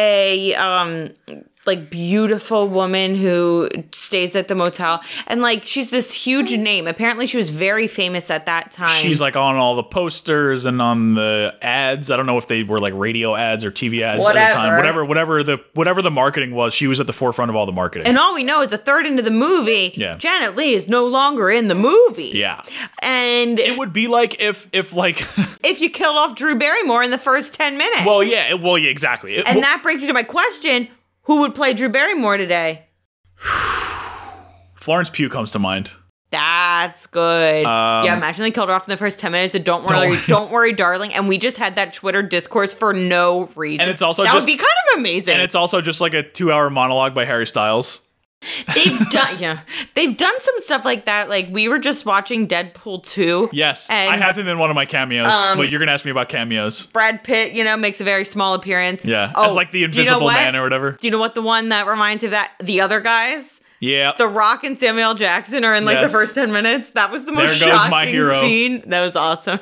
a beautiful woman who stays at the motel. And she's this huge name. Apparently, she was very famous at that time. She's on all the posters and on the ads. I don't know if they were radio ads or TV ads at the time. Whatever the marketing was, she was at the forefront of all the marketing. And all we know is a third into the movie, Janet Leigh is no longer in the movie. Yeah. And it would be like if if you killed off Drew Barrymore in the first 10 minutes. Well, yeah, exactly. And that brings me to my question. Who would play Drew Barrymore today? Florence Pugh comes to mind. That's good. Yeah, imagine they killed her off in the first 10 minutes. So don't worry, darling. And we just had that Twitter discourse for no reason. And it's also that would be kind of amazing. And it's also just a 2-hour monologue by Harry Styles. They've done some stuff like that. We were just watching Deadpool 2. Yes, and I have him in one of my cameos. But you're gonna ask me about cameos. Brad Pitt, makes a very small appearance. Yeah, as the Invisible Man or whatever. Do you know what the one that reminds you of that? The Other Guys. Yeah, The Rock and Samuel Jackson are in the first 10 minutes. That was the most shocking my hero. scene. That was awesome.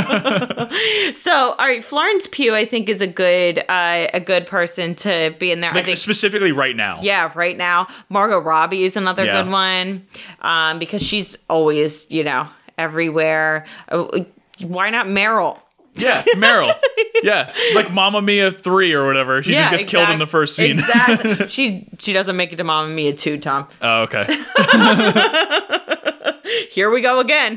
So, all right, Florence Pugh, I think, is a good person to be in there. I think specifically right now. Yeah, right now. Margot Robbie is another good one because she's always, everywhere. Why not Meryl? Yeah, Meryl. Yeah, Mamma Mia 3 or whatever. She just gets killed in the first scene. Exactly. She doesn't make it to Mamma Mia 2, Tom. Oh, okay. Here we go again.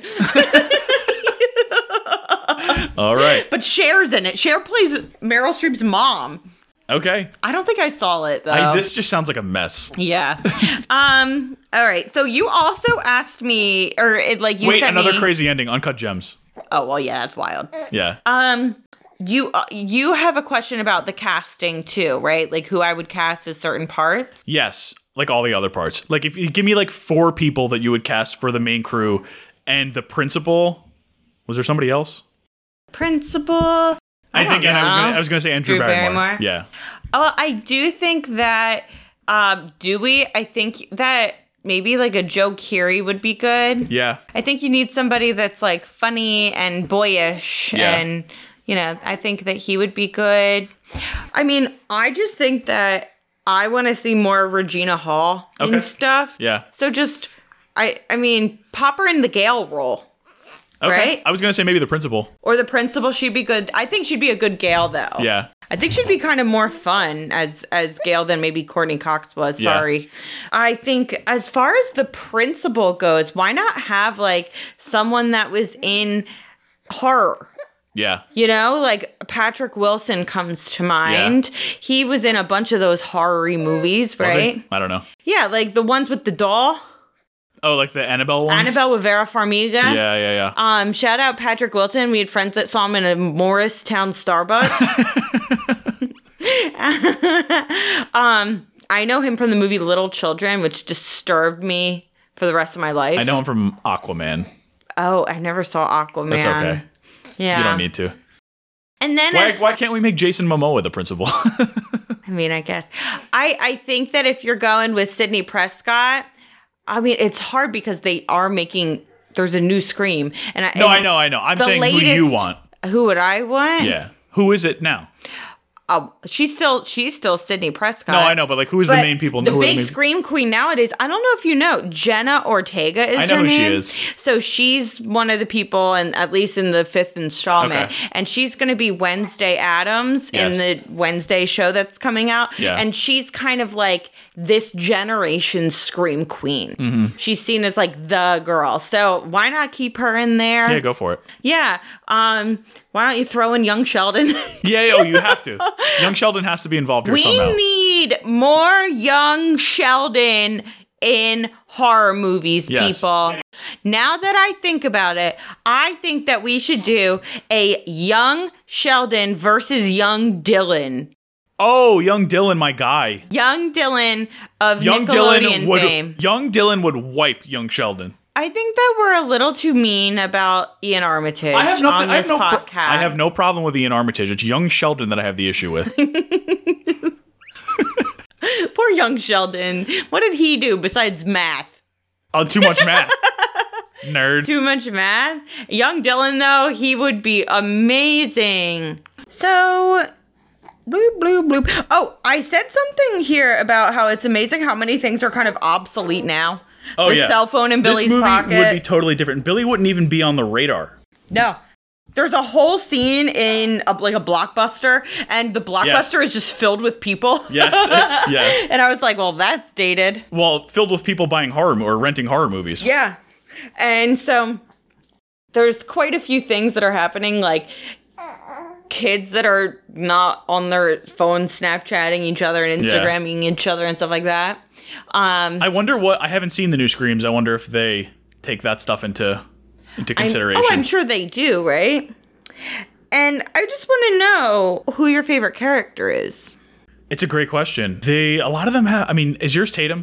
All right. But Cher's in it. Cher plays Meryl Streep's mom. Okay. I don't think I saw it, though. This just sounds like a mess. Yeah. All right. So you also asked me, or you Wait, sent another me... crazy ending, Uncut Gems. Oh, well, yeah, that's wild. Yeah. You have a question about the casting, too, right? Who I would cast as certain parts? Yes. All the other parts. If you give me 4 people that you would cast for the main crew and the principal, was there somebody else? Principal. I was gonna say Drew Barrymore. Yeah. Oh, I do think that Dewey. I think that maybe a Joe Keery would be good. Yeah. I think you need somebody that's funny and boyish, and I think that he would be good. I mean, I just think that I want to see more Regina Hall and stuff. Yeah. So just I mean, pop her in the Gale role. Okay. Right? I was going to say maybe the principal. Or the principal, she'd be good. I think she'd be a good Gale, though. Yeah. I think she'd be kind of more fun as Gail than maybe Courtney Cox was. Yeah. Sorry. I think as far as the principal goes, why not have like someone that was in horror? Yeah. You know, like Patrick Wilson comes to mind. He was in a bunch of those horror-y movies, Was he? right? I don't know. Yeah, like the ones with the doll. Oh, like the Annabelle ones? Annabelle with Vera Farmiga. Yeah. Shout out Patrick Wilson. We had friends that saw him in a Morristown Starbucks. I know him from the movie Little Children, which disturbed me for the rest of my life. I know him from Aquaman. Oh, I never saw Aquaman. That's okay. Yeah. You don't need to. And then Why can't we make Jason Momoa the principal? I mean, I guess. I think that if you're going with Sidney Prescott, I mean, it's hard because they are making, there's a new Scream. I know. I'm saying who you want. Who would I want? Yeah. Who is it now? Oh, she's still Sidney Prescott. No, I know, but like, who's the main people? The big Scream queen nowadays, I don't know if you know, Jenna Ortega is her name. I know who she is. So she's one of the people, and at least in the 5th installment. Okay. And she's going to be Wednesday Addams in the Wednesday show that's coming out. Yeah. And she's kind of like this generation's Scream queen. Mm-hmm. She's seen as like the girl. So why not keep her in there? Yeah, go for it. Yeah. Why don't you throw in young Sheldon? Yeah, you have to. Young Sheldon has to be involved here somehow. We need more young Sheldon in horror movies, people. Now that I think about it, I think that we should do a young Sheldon versus young Dylan. Oh, young Dylan, my guy. Young Dylan of Nickelodeon fame. Young Dylan would wipe young Sheldon. I think that we're a little too mean about Ian Armitage on this podcast. I have no problem with Ian Armitage. It's young Sheldon that I have the issue with. Poor young Sheldon. What did he do besides math? Oh, too much math. Nerd. Too much math? Young Dylan, though, he would be amazing. So... Bloop, bloop, bloop. Oh, I said something here about how it's amazing how many things are kind of obsolete now. Oh, the cell phone in Billy's pocket. This movie would be totally different. Billy wouldn't even be on the radar. No. There's a whole scene in a Blockbuster, and the Blockbuster is just filled with people. Yes. Yes. And I was like, well, that's dated. Well, filled with people buying horror or renting horror movies. Yeah. And so there's quite a few things that are happening, like kids that are not on their phones Snapchatting each other and Instagramming each other and stuff like that. I wonder I haven't seen the new Screams. I wonder if they take that stuff into consideration. I'm sure they do, right? And I just want to know who your favorite character is. It's a great question. A lot of them have, I mean, is yours Tatum?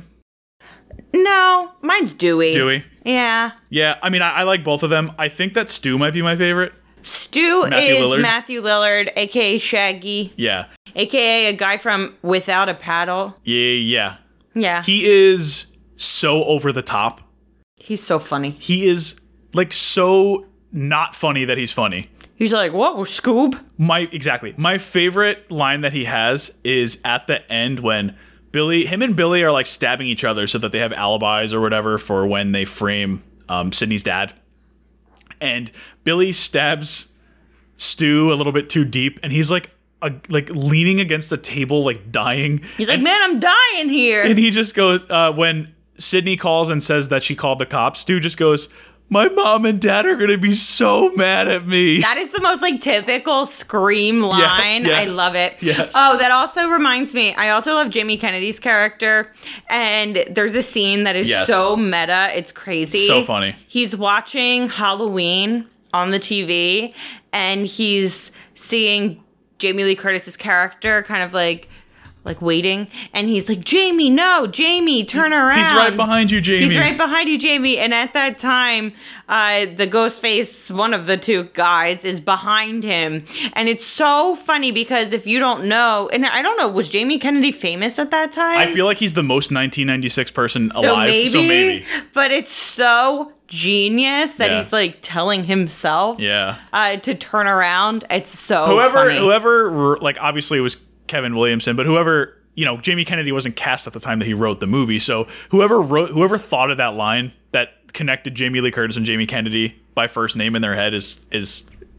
No, mine's Dewey. Dewey? Yeah. Yeah, I mean, I like both of them. I think that Stu might be my favorite. Stu is Matthew Lillard, a.k.a. Shaggy. Yeah. A.k.a. a guy from Without a Paddle. Yeah. Yeah. He is so over the top. He's so funny. He is, like, so not funny that he's funny. He's like, what, Scoob? Exactly. My favorite line that he has is at the end when him and Billy are, like, stabbing each other so that they have alibis or whatever for when they frame Sydney's dad. And Billy stabs Stu a little bit too deep, and he's like leaning against the table, like dying. He's like, man, I'm dying here. And he just goes, when Sydney calls and says that she called the cops, Stu just goes, my mom and dad are going to be so mad at me. That is the most like typical Scream line. Yes, I love it. Yes. Oh, that also reminds me. I also love Jamie Kennedy's character. And there's a scene that is so meta. It's crazy. So funny. He's watching Halloween on the TV and he's seeing Jamie Lee Curtis's character kind of like waiting, and he's like, Jamie, no, Jamie, turn around. He's right behind you, Jamie. He's right behind you, Jamie. And at that time, the Ghostface, one of the two guys, is behind him. And it's so funny because if you don't know, and I don't know, was Jamie Kennedy famous at that time? I feel like he's the most 1996 person alive. So maybe. But it's so genius that he's like telling himself to turn around. It's so funny. Whoever, like, obviously it was Kevin Williamson, but whoever, Jamie Kennedy wasn't cast at the time that he wrote the movie. So whoever thought of that line that connected Jamie Lee Curtis and Jamie Kennedy by first name in their head is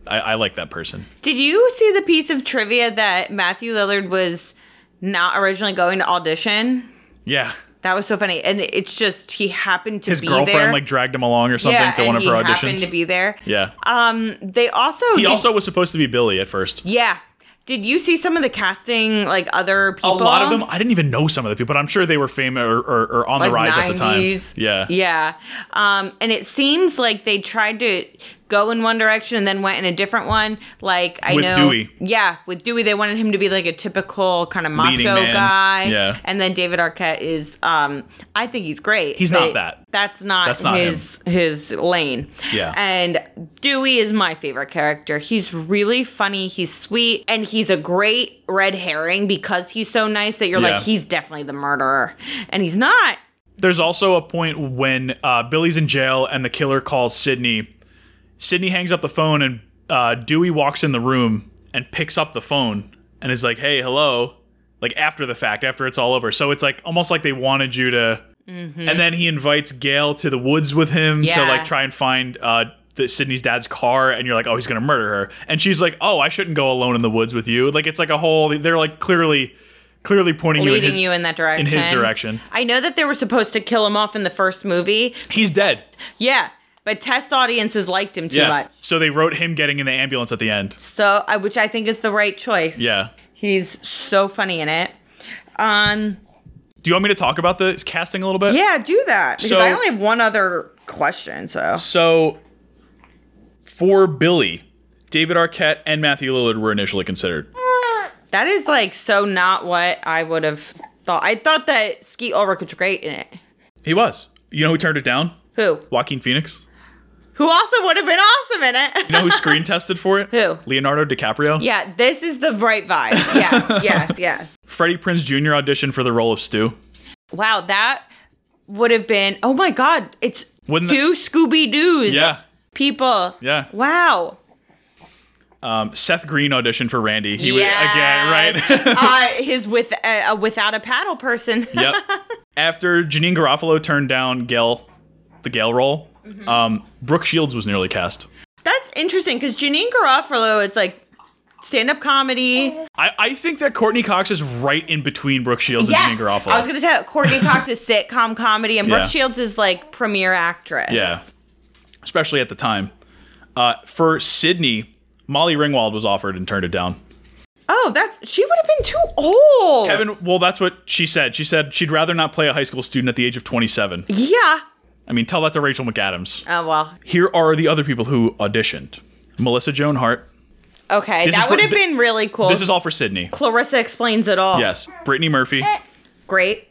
I like that person. Did you see the piece of trivia that Matthew Lillard was not originally going to audition? Yeah. That was so funny. And it's just, he happened to His be there. girlfriend like dragged him along or something to one of her auditions. Yeah, he happened to be there. Yeah. They also... He also was supposed to be Billy at first. Yeah. Did you see some of the casting, like, other people? A lot of them, I didn't even know some of the people, but I'm sure they were famous or on the rise 90s. at the time. Yeah. Yeah. And it seems like they tried to go in one direction and then went in a different one. Like, I With know... Dewey. Yeah, with Dewey, they wanted him to be, like, a typical kind of Leading macho man. guy. Yeah. And then David Arquette is... I think he's great. He's not that. That's not his lane. Yeah. And Dewey is my favorite character. He's really funny. He's sweet. And he's a great red herring because he's so nice that you're Yeah. like, he's definitely the murderer. And he's not. There's also a point when Billy's in jail and the killer calls Sidney. Sidney hangs up the phone and Dewey walks in the room and picks up the phone and is like, hey, hello. Like after the fact, after it's all over. So it's like almost like they wanted you to... Mm-hmm. And then he invites Gail to the woods with him to like try and find Sidney's dad's car, and you're like, oh, he's gonna murder her. And she's like, oh, I shouldn't go alone in the woods with you. Like it's like a whole... They're like clearly pointing leading you in that direction. In his direction. I know that they were supposed to kill him off in the first movie. He's dead. Yeah, but test audiences liked him too much. So they wrote him getting in the ambulance at the end. So, which I think is the right choice. Yeah. He's so funny in it. Do you want me to talk about the casting a little bit? Yeah, do that. Because So- I only have one other question, so. So, for Billy, David Arquette and Matthew Lillard were initially considered. That is like so not what I would have thought. I thought that Skeet Ulrich was great in it. He was. You know who turned it down? Who? Joaquin Phoenix. Who also would have been awesome in it. You know who screen tested for it? Who? Leonardo DiCaprio. Yeah, this is the right vibe. Yes. Freddie Prinze Jr. auditioned for the role of Stu. Wow, that would have been, oh my God, it's Wouldn't two Scooby-Doos. Yeah. People. Yeah. Wow. Seth Green auditioned for Randy. He Yes. was again, right? His without a paddle person. Yep. After Janine Garofalo turned down the Gale role, Brooke Shields was nearly cast. That's interesting because Janine Garofalo, it's like stand-up comedy. I think that Courtney Cox is right in between Brooke Shields and Janine Garofalo. I was going to say Courtney Cox is sitcom comedy and Brooke Yeah. Shields is like premiere actress. Yeah. Especially at the time. For Sydney, Molly Ringwald was offered and turned it down. Oh, she would have been too old. Kevin, well, that's what she said. She said she'd rather not play a high school student at the age of 27. Yeah. I mean, tell that to Rachel McAdams. Oh, well. Here are the other people who auditioned. Melissa Joan Hart. Okay, that would have been really cool. This is all for Sydney. Clarissa Explains It All. Yes. Brittany Murphy. Great.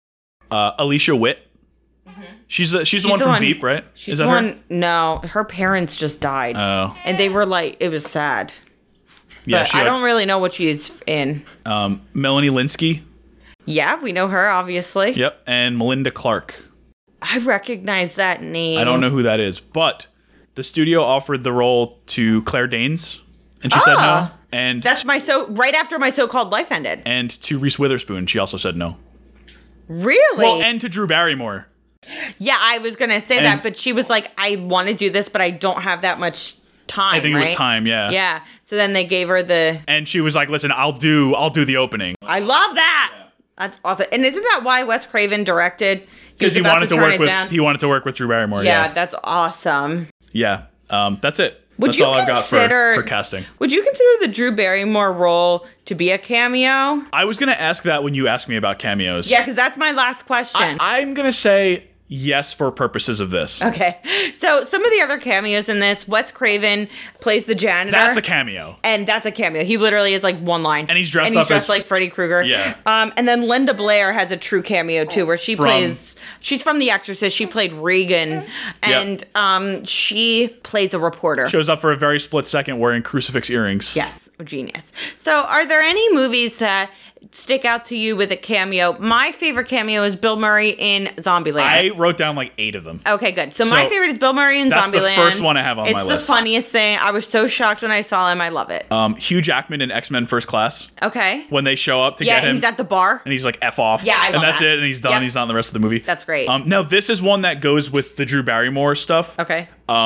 Alicia Witt. She's the one from Veep, right? She's is that the one. her? No, her parents just died. Oh. And they were like, it was sad. Yeah, But I don't really know what she's in. Melanie Linsky. Yeah, we know her, obviously. Yep. And Melinda Clark. I recognize that name. I don't know who that is, but the studio offered the role to Claire Danes, and she said no. And That's right after My So-Called Life ended. and to Reese Witherspoon, she also said no. Really? Well, and to Drew Barrymore. Yeah, I was going to say that, but she was like, I want to do this, but I don't have that much time, I think it was time, yeah. Yeah. So then they gave her And she was like, "Listen, I'll do the opening." I love that. Yeah. That's awesome. And isn't that why Wes Craven directed? Because he wanted to work with Drew Barrymore. Yeah, that's awesome. Yeah. That's it. Would That's you all I've got for casting. Would you consider the Drew Barrymore role to be a cameo? I was going to ask that when you asked me about cameos. Yeah, because that's my last question. I'm going to say yes for purposes of this. Okay. So some of the other cameos in this, Wes Craven plays the janitor. That's a cameo. And that's a cameo. He literally is like one line. And he's dressed up as like Freddy Krueger. Yeah. And then Linda Blair has a true cameo too, where she's from The Exorcist. She played Regan. And she plays a reporter. Shows up for a very split second wearing crucifix earrings. Yes. Genius. So are there any movies that stick out to you with a cameo? My favorite cameo is Bill Murray in Zombieland. I wrote down like 8 of them. Okay, good. So my favorite is Bill Murray in Zombieland. That's the first one I have on my list. It's the funniest thing. I was so shocked when I saw him. I love it. Hugh Jackman in X-Men First Class. Okay. When they show up to get him. Yeah, he's at the bar. And he's like, F off. Yeah, I love And that's that. it. And he's done. Yep. He's not in the rest of the movie. That's great. Now, this is one that goes with the Drew Barrymore stuff. Okay.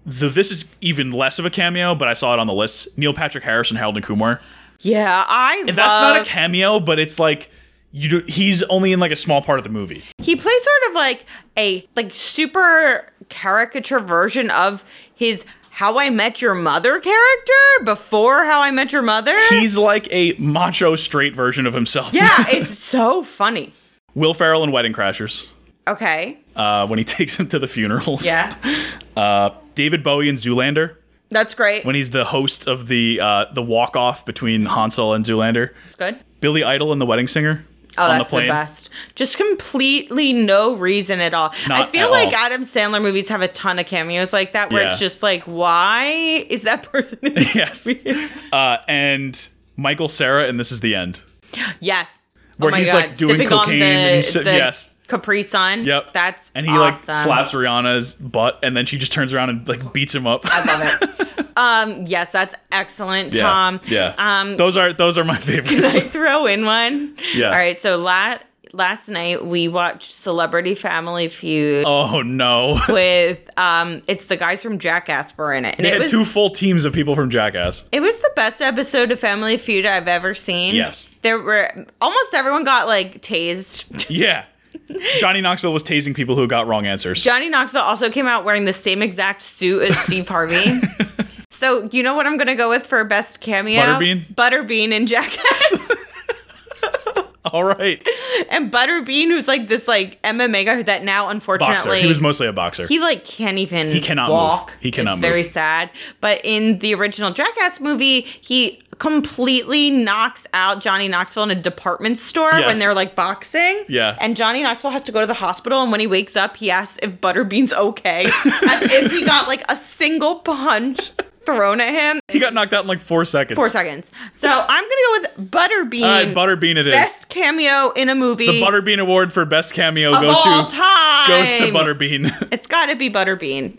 this is even less of a cameo, but I saw it on the list. Neil Patrick Harris and Harold and Kumar. Yeah, And that's not a cameo, but it's like he's only in like a small part of the movie. He plays sort of like a super caricature version of his How I Met Your Mother character before How I Met Your Mother. He's like a macho straight version of himself. Yeah, it's so funny. Will Ferrell in Wedding Crashers. Okay. When he takes him to the funerals. Yeah. David Bowie in Zoolander. That's great. When he's the host of the walk-off between Hansel and Zoolander. It's good. Billy Idol in The Wedding Singer. Oh, on that's the plane. best. Just completely no reason at all. Not I feel at like all. Adam Sandler movies have a ton of cameos like that where it's Yeah. just like, why is that person in the Yes. movie? And Michael Cera in This Is the End. Yes. Where oh my he's God. like doing Sipping cocaine on and he's the yes. Capri Sun. Yep. That's and he awesome. like slaps Rihanna's butt and then she just turns around and like beats him up. I love it. Yes, that's excellent, Yeah. Tom. Yeah. Those are my favorites. Can I throw in one? Yeah. All right, so last night we watched Celebrity Family Feud Oh no. with it's the guys from Jackass were in it. And They it had was two full teams of people from Jackass. It was the best episode of Family Feud I've ever seen. Yes. There were almost everyone got like tased. Yeah. Johnny Knoxville was tasing people who got wrong answers. Johnny Knoxville also came out wearing the same exact suit as Steve Harvey. So you know what I'm gonna go with for best cameo? Butterbean? Butterbean in Jackass. All right. And Butterbean, who's like this like MMA guy that now unfortunately Boxer. He was mostly a boxer. he like can't even He cannot walk. move. He cannot it's very move. sad. But in the original Jackass movie, he completely knocks out Johnny Knoxville in a department store Yes. when they're like boxing. Yeah. And Johnny Knoxville has to go to the hospital, and when he wakes up, he asks if Butterbean's okay. As if he got like a single punch thrown at him. He got knocked out in like 4 seconds. 4 seconds. So I'm gonna go with Butterbean. All right, Butterbean it is. Best cameo in a movie. The Butterbean Award for Best Cameo of goes all to time. Butterbean. It's gotta be Butterbean.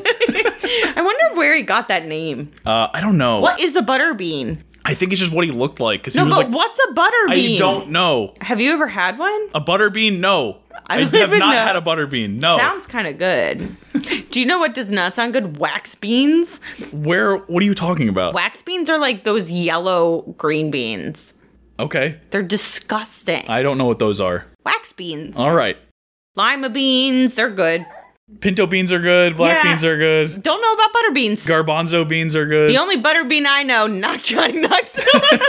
I wonder where he got that name. I don't know. What is a Butterbean? I think it's just what he looked like because No, he was but like. what's a Butterbean? I don't know. Have you ever had one? A Butterbean? No. I I don't have even not know. had a Butterbean. No. Sounds kind of good. Do you know what does not sound good? Wax beans. What are you talking about? Wax beans are like those yellow green beans. Okay. They're disgusting. I don't know what those are. Wax beans. All right. Lima beans. They're good. Pinto beans are good. Black Yeah. beans are good. Don't know about butter beans. Garbanzo beans are good. The only butter bean I know, not Johnny Knoxville.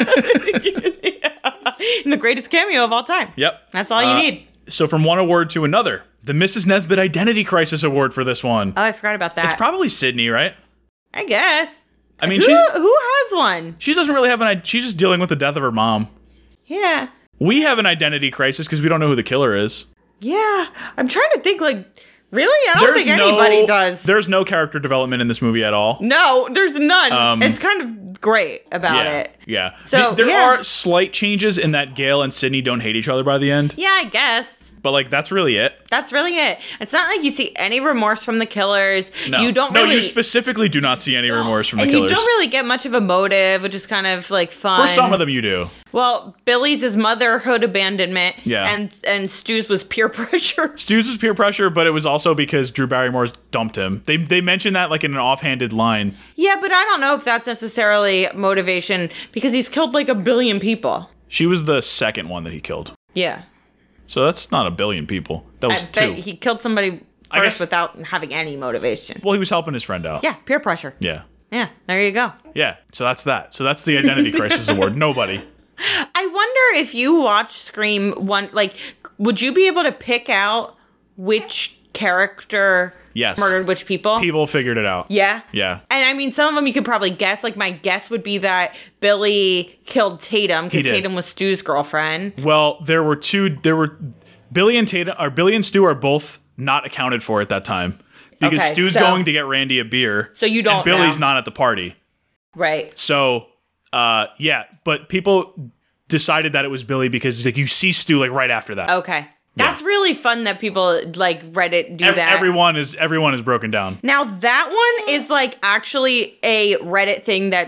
And the greatest cameo of all time. Yep. That's all you need. So from one award to another, the Mrs. Nesbitt Identity Crisis Award for this one. Oh, I forgot about that. It's probably Sydney, right? I guess. I mean, Who has one? she doesn't really have she's just dealing with the death of her mom. Yeah. We have an identity crisis because we don't know who the killer is. Yeah. I'm trying to think, like, really? I don't think anybody does. There's no character development in this movie at all. No, there's none. It's kind of great about Yeah, it. yeah. So, there yeah. are slight changes in that Gail and Sydney don't hate each other by the end. Yeah, I guess. But, like, that's really it. That's really it. It's not like you see any remorse from the killers. No. You don't No, really. you specifically do not see any remorse from the and killers. you don't really get much of a motive, which is kind of like fun. For some of them, you do. Well, Billy's is motherhood abandonment. Yeah. And Stu's was peer pressure. Stu's was peer pressure, but it was also because Drew Barrymore dumped him. They mentioned that, like, in an offhanded line. Yeah, but I don't know if that's necessarily motivation because he's killed like 1 billion people. She was the second one that he killed. Yeah. So that's not 1 billion people. That was I bet 2. he killed somebody I first guess- without having any motivation. Well, he was helping his friend out. Yeah, peer pressure. Yeah. Yeah, there you go. Yeah. So that's that. So that's the Identity Crisis Award. Nobody. I wonder if you watch Scream one, like, would you be able to pick out which character Yes. murdered which people? People figured it out. Yeah. Yeah. And I mean, some of them you could probably guess. Like, my guess would be that Billy killed Tatum He because did. Tatum was Stu's girlfriend. Well, there were Billy and Tatum, or Billy and Stu are both not accounted for at that time because Okay, Stu's so- going to get Randy a beer. So you don't and Billy's know. not at the party. Right. So, yeah, but people decided that it was Billy because like you see Stu like right after that. Okay. That's really fun that people like Reddit do that. Everyone is broken down. Now that one is like actually a Reddit thing that's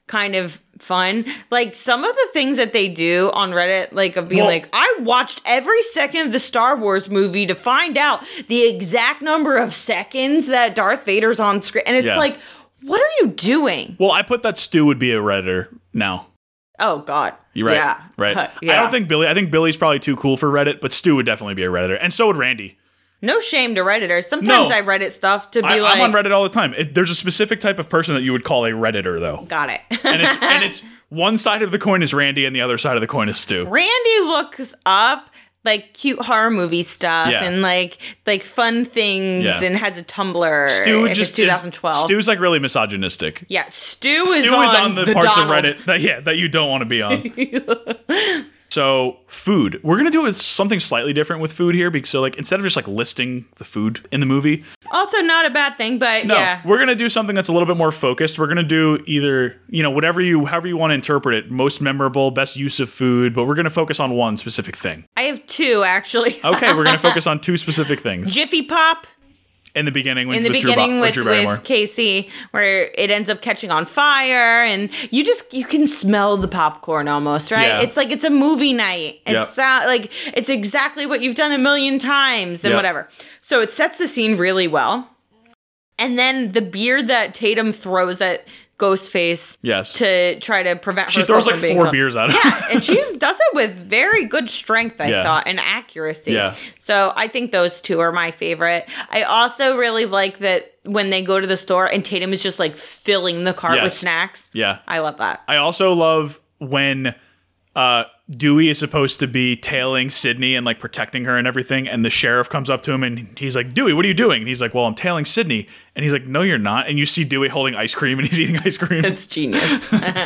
kind of fun. Like some of the things that they do on Reddit, like of being Well- like, I watched every second of the Star Wars movie to find out the exact number of seconds that Darth Vader's on screen. And it's Yeah. like, what are you doing? Well, I put that Stu would be a Redditor now. Oh God. You're right. Yeah. Right. Yeah. I don't think Billy. I think Billy's probably too cool for Reddit, but Stu would definitely be a Redditor, and so would Randy. No shame to Redditors. Sometimes No. I Reddit stuff to be I'm on like, Reddit all the time. There's a specific type of person that you would call a Redditor, though, got it. and it's one side of the coin is Randy, and the other side of the coin is Stu. Randy looks up like cute horror movie stuff Yeah. and like fun things Yeah. and has a Tumblr. Stu if just it's 2012. Stu's like really misogynistic. Yeah, Stu Stu is is on the parts Donald. of Reddit that you don't want to be on. So food, we're gonna do something slightly different with food here, because so like instead of just like listing the food in the movie, Also not a bad thing, but no, yeah. we're gonna do something that's a little bit more focused. We're gonna do either however you want to interpret it, most memorable, best use of food, but we're gonna focus on one specific thing. I have two actually. Okay, we're gonna focus on two specific things. Jiffy Pop In the beginning, in the beginning with Casey, where it ends up catching on fire, and you can smell the popcorn almost, right? Yeah. It's like it's a movie night. Yep. It's like it's exactly what you've done a million times and Yep. whatever. So it sets the scene really well. And then the beer that Tatum throws at Ghostface Yes. to try to prevent She herself throws like from being 4 caught. beers at him. Yeah, and she does it with very good strength, I Yeah. thought, and accuracy. Yeah. So I think those two are my favorite. I also really like that when they go to the store and Tatum is just like filling the cart with Yes. snacks. Yeah. I love that. I also love when Dewey is supposed to be tailing Sydney and like protecting her and everything, and the sheriff comes up to him and he's like, Dewey, what are you doing? And he's like, well, I'm tailing Sydney. And he's like, no, you're not. And you see Dewey holding ice cream and he's eating ice cream. It's genius.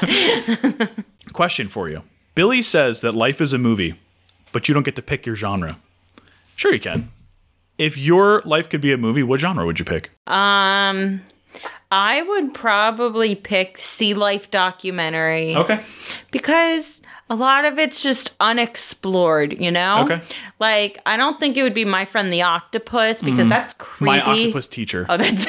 Question for you. Billy says that life is a movie, but you don't get to pick your genre. Sure you can. If your life could be a movie, what genre would you pick? I would probably pick Sea Life documentary. Okay. Because a lot of it's just unexplored, you know? Okay. Like, I don't think it would be My Friend the Octopus because that's creepy. My octopus teacher. Oh, that's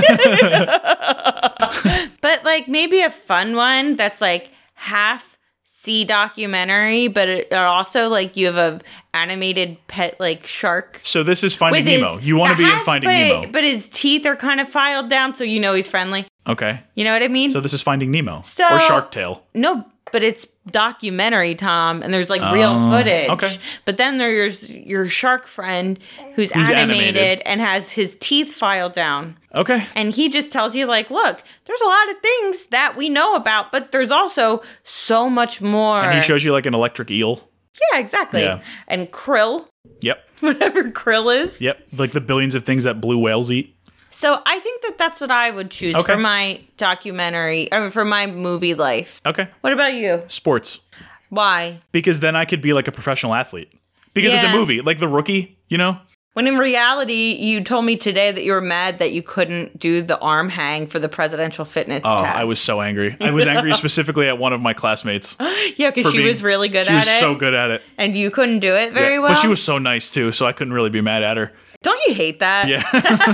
But like maybe a fun one that's like half sea documentary, but it also like you have a animated pet like shark. So this is Finding with Nemo. You want to be in Finding Nemo. But his teeth are kind of filed down, so you know he's friendly. Okay. You know what I mean? So this is Finding Nemo. So- or Shark Tale. No, but it's documentary, Tom, and there's like real footage. okay. But then there's your shark friend who's animated. animated and has his teeth filed down. Okay. And he just tells you, like, look, there's a lot of things that we know about, but there's also so much more. And he shows you like an electric eel. Yeah, exactly. Yeah. And krill, Yep. whatever krill is. Yep. Like the billions of things that blue whales eat. So I think that's what I would choose Okay. for my documentary, or for my movie life. Okay. What about you? Sports. Why? Because then I could be like a professional athlete. Because it's a Yeah. movie. Like The Rookie, you know? When in reality, you told me today that you were mad that you couldn't do the arm hang for the presidential fitness Oh, test. I was so angry. I was angry specifically at one of my classmates. Yeah, because she was really good She at was it. so good at it. And you couldn't do it very well. But she was so nice too, so I couldn't really be mad at her. Don't you hate that? Yeah.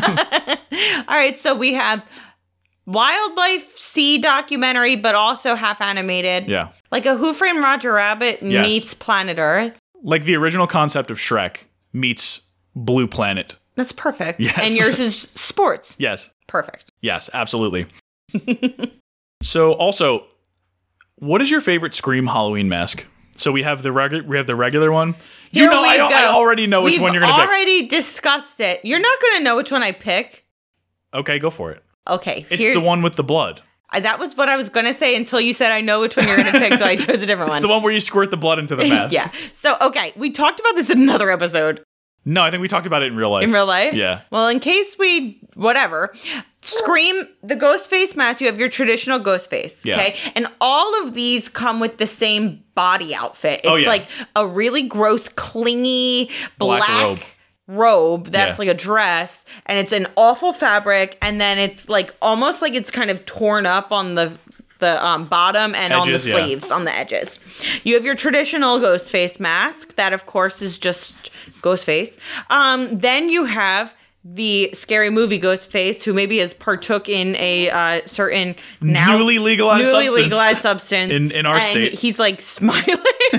All right, so we have wildlife sea documentary, but also half animated. Yeah. Like a Who Framed Roger Rabbit Yes. meets Planet Earth. Like the original concept of Shrek meets Blue Planet. That's perfect. Yes. And yours is sports. Yes. Perfect. Yes, absolutely. So also, what is your favorite Scream Halloween mask? So we have the regular one. Here we I go. already know which We've one you're going to pick. already discussed it. You're not going to know which one I pick. Okay, go for it. Okay, It's the one with the blood. That was what I was going to say until you said I know which one you're going to pick, so I chose a different one. It's the one where you squirt the blood into the mask. Yeah. So, okay, we talked about this in another episode. No, I think we talked about it in real life. In real life? Yeah. Well, in case whatever, Scream, the Ghostface mask, you have your traditional Ghostface, Yeah. okay? And all of these come with the same body outfit. It's Oh, yeah. like a really gross, clingy, Black black robe. robe that's Yeah. like a dress, and it's an awful fabric, and then it's like almost like it's kind of torn up on the bottom and Edges, on the yeah. sleeves, on the edges. You have your traditional Ghostface mask. That, of course, is just Ghostface. Then you have the Scary Movie Ghostface, who maybe has partook in a certain now newly legalized substance in our and state. He's like smiling.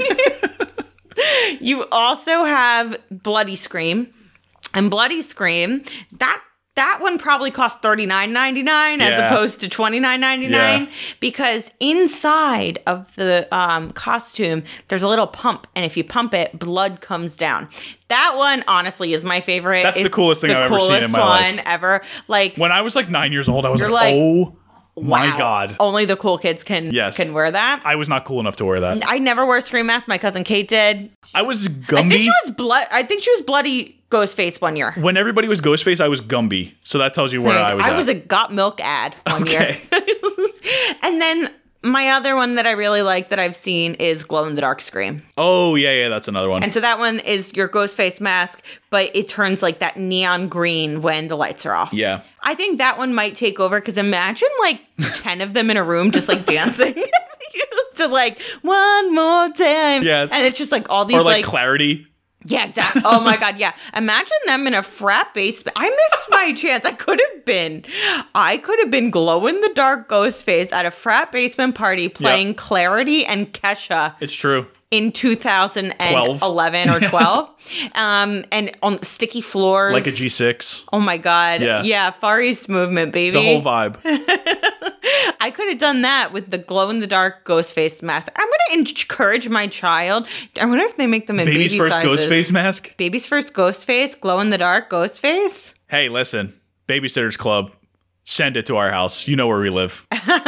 You also have Bloody Scream, and Bloody Scream that one probably cost $39.99 as opposed to $29.99 because inside of the costume there's a little pump, and if you pump it, blood comes down. That one honestly is my favorite. That's the coolest thing I've ever seen in my life. The coolest one ever. Like when I was like 9 years old, I was like, oh my God. Only the cool kids can wear that. I was not cool enough to wear that. I never wore a Scream mask. My cousin Kate did. I was Gumby. I think she was Bloody Ghostface one year. When everybody was Ghostface, I was Gumby. So that tells you where I was at. I was a Got Milk ad one year. And then my other one that I really like that I've seen is Glow in the Dark Scream. Oh, yeah, that's another one. And so that one is your Ghostface mask, but it turns like that neon green when the lights are off. Yeah. I think that one might take over because imagine like 10 of them in a room just like dancing to like one more time. Yes. And it's just like all these or like Clarity. Yeah, exactly. Oh my God, yeah. Imagine them in a frat basement. I missed my chance. I could have been glow in the dark Ghostface at a frat basement party playing Clarity and Kesha. It's true. In 2011 or 12. And on sticky floors. Like a G6. Oh my God. Yeah, Far East movement, baby. The whole vibe. I could have done that with the glow-in-the-dark Ghostface mask. I'm going to encourage my child. I wonder if they make them in Baby's baby first sizes. Ghostface mask? Baby's first Ghostface, glow-in-the-dark Ghostface? Hey, listen. Babysitters Club. Send it to our house. You know where we live.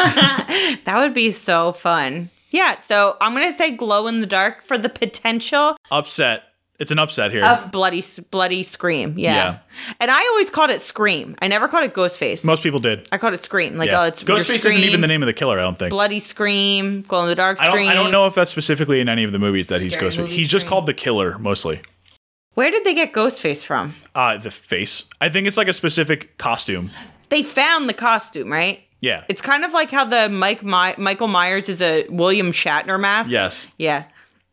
That would be so fun. Yeah, so I'm going to say glow-in-the-dark for the potential. Upset. It's an upset here. Of bloody Scream, yeah. And I always called it Scream. I never called it Ghostface. Most people did. I called it Scream. Like, oh, it's Ghostface Scream, isn't even the name of the killer, I don't think. Bloody Scream, glow-in-the-dark Scream. I don't know if that's specifically in any of the movies that he's Scary Ghostface. movie He's just Scream. called the killer, mostly. Where did they get Ghostface from? The face. I think it's like a specific costume. They found the costume, right? Yeah. It's kind of like how the Michael Myers is a William Shatner mask. Yes. Yeah.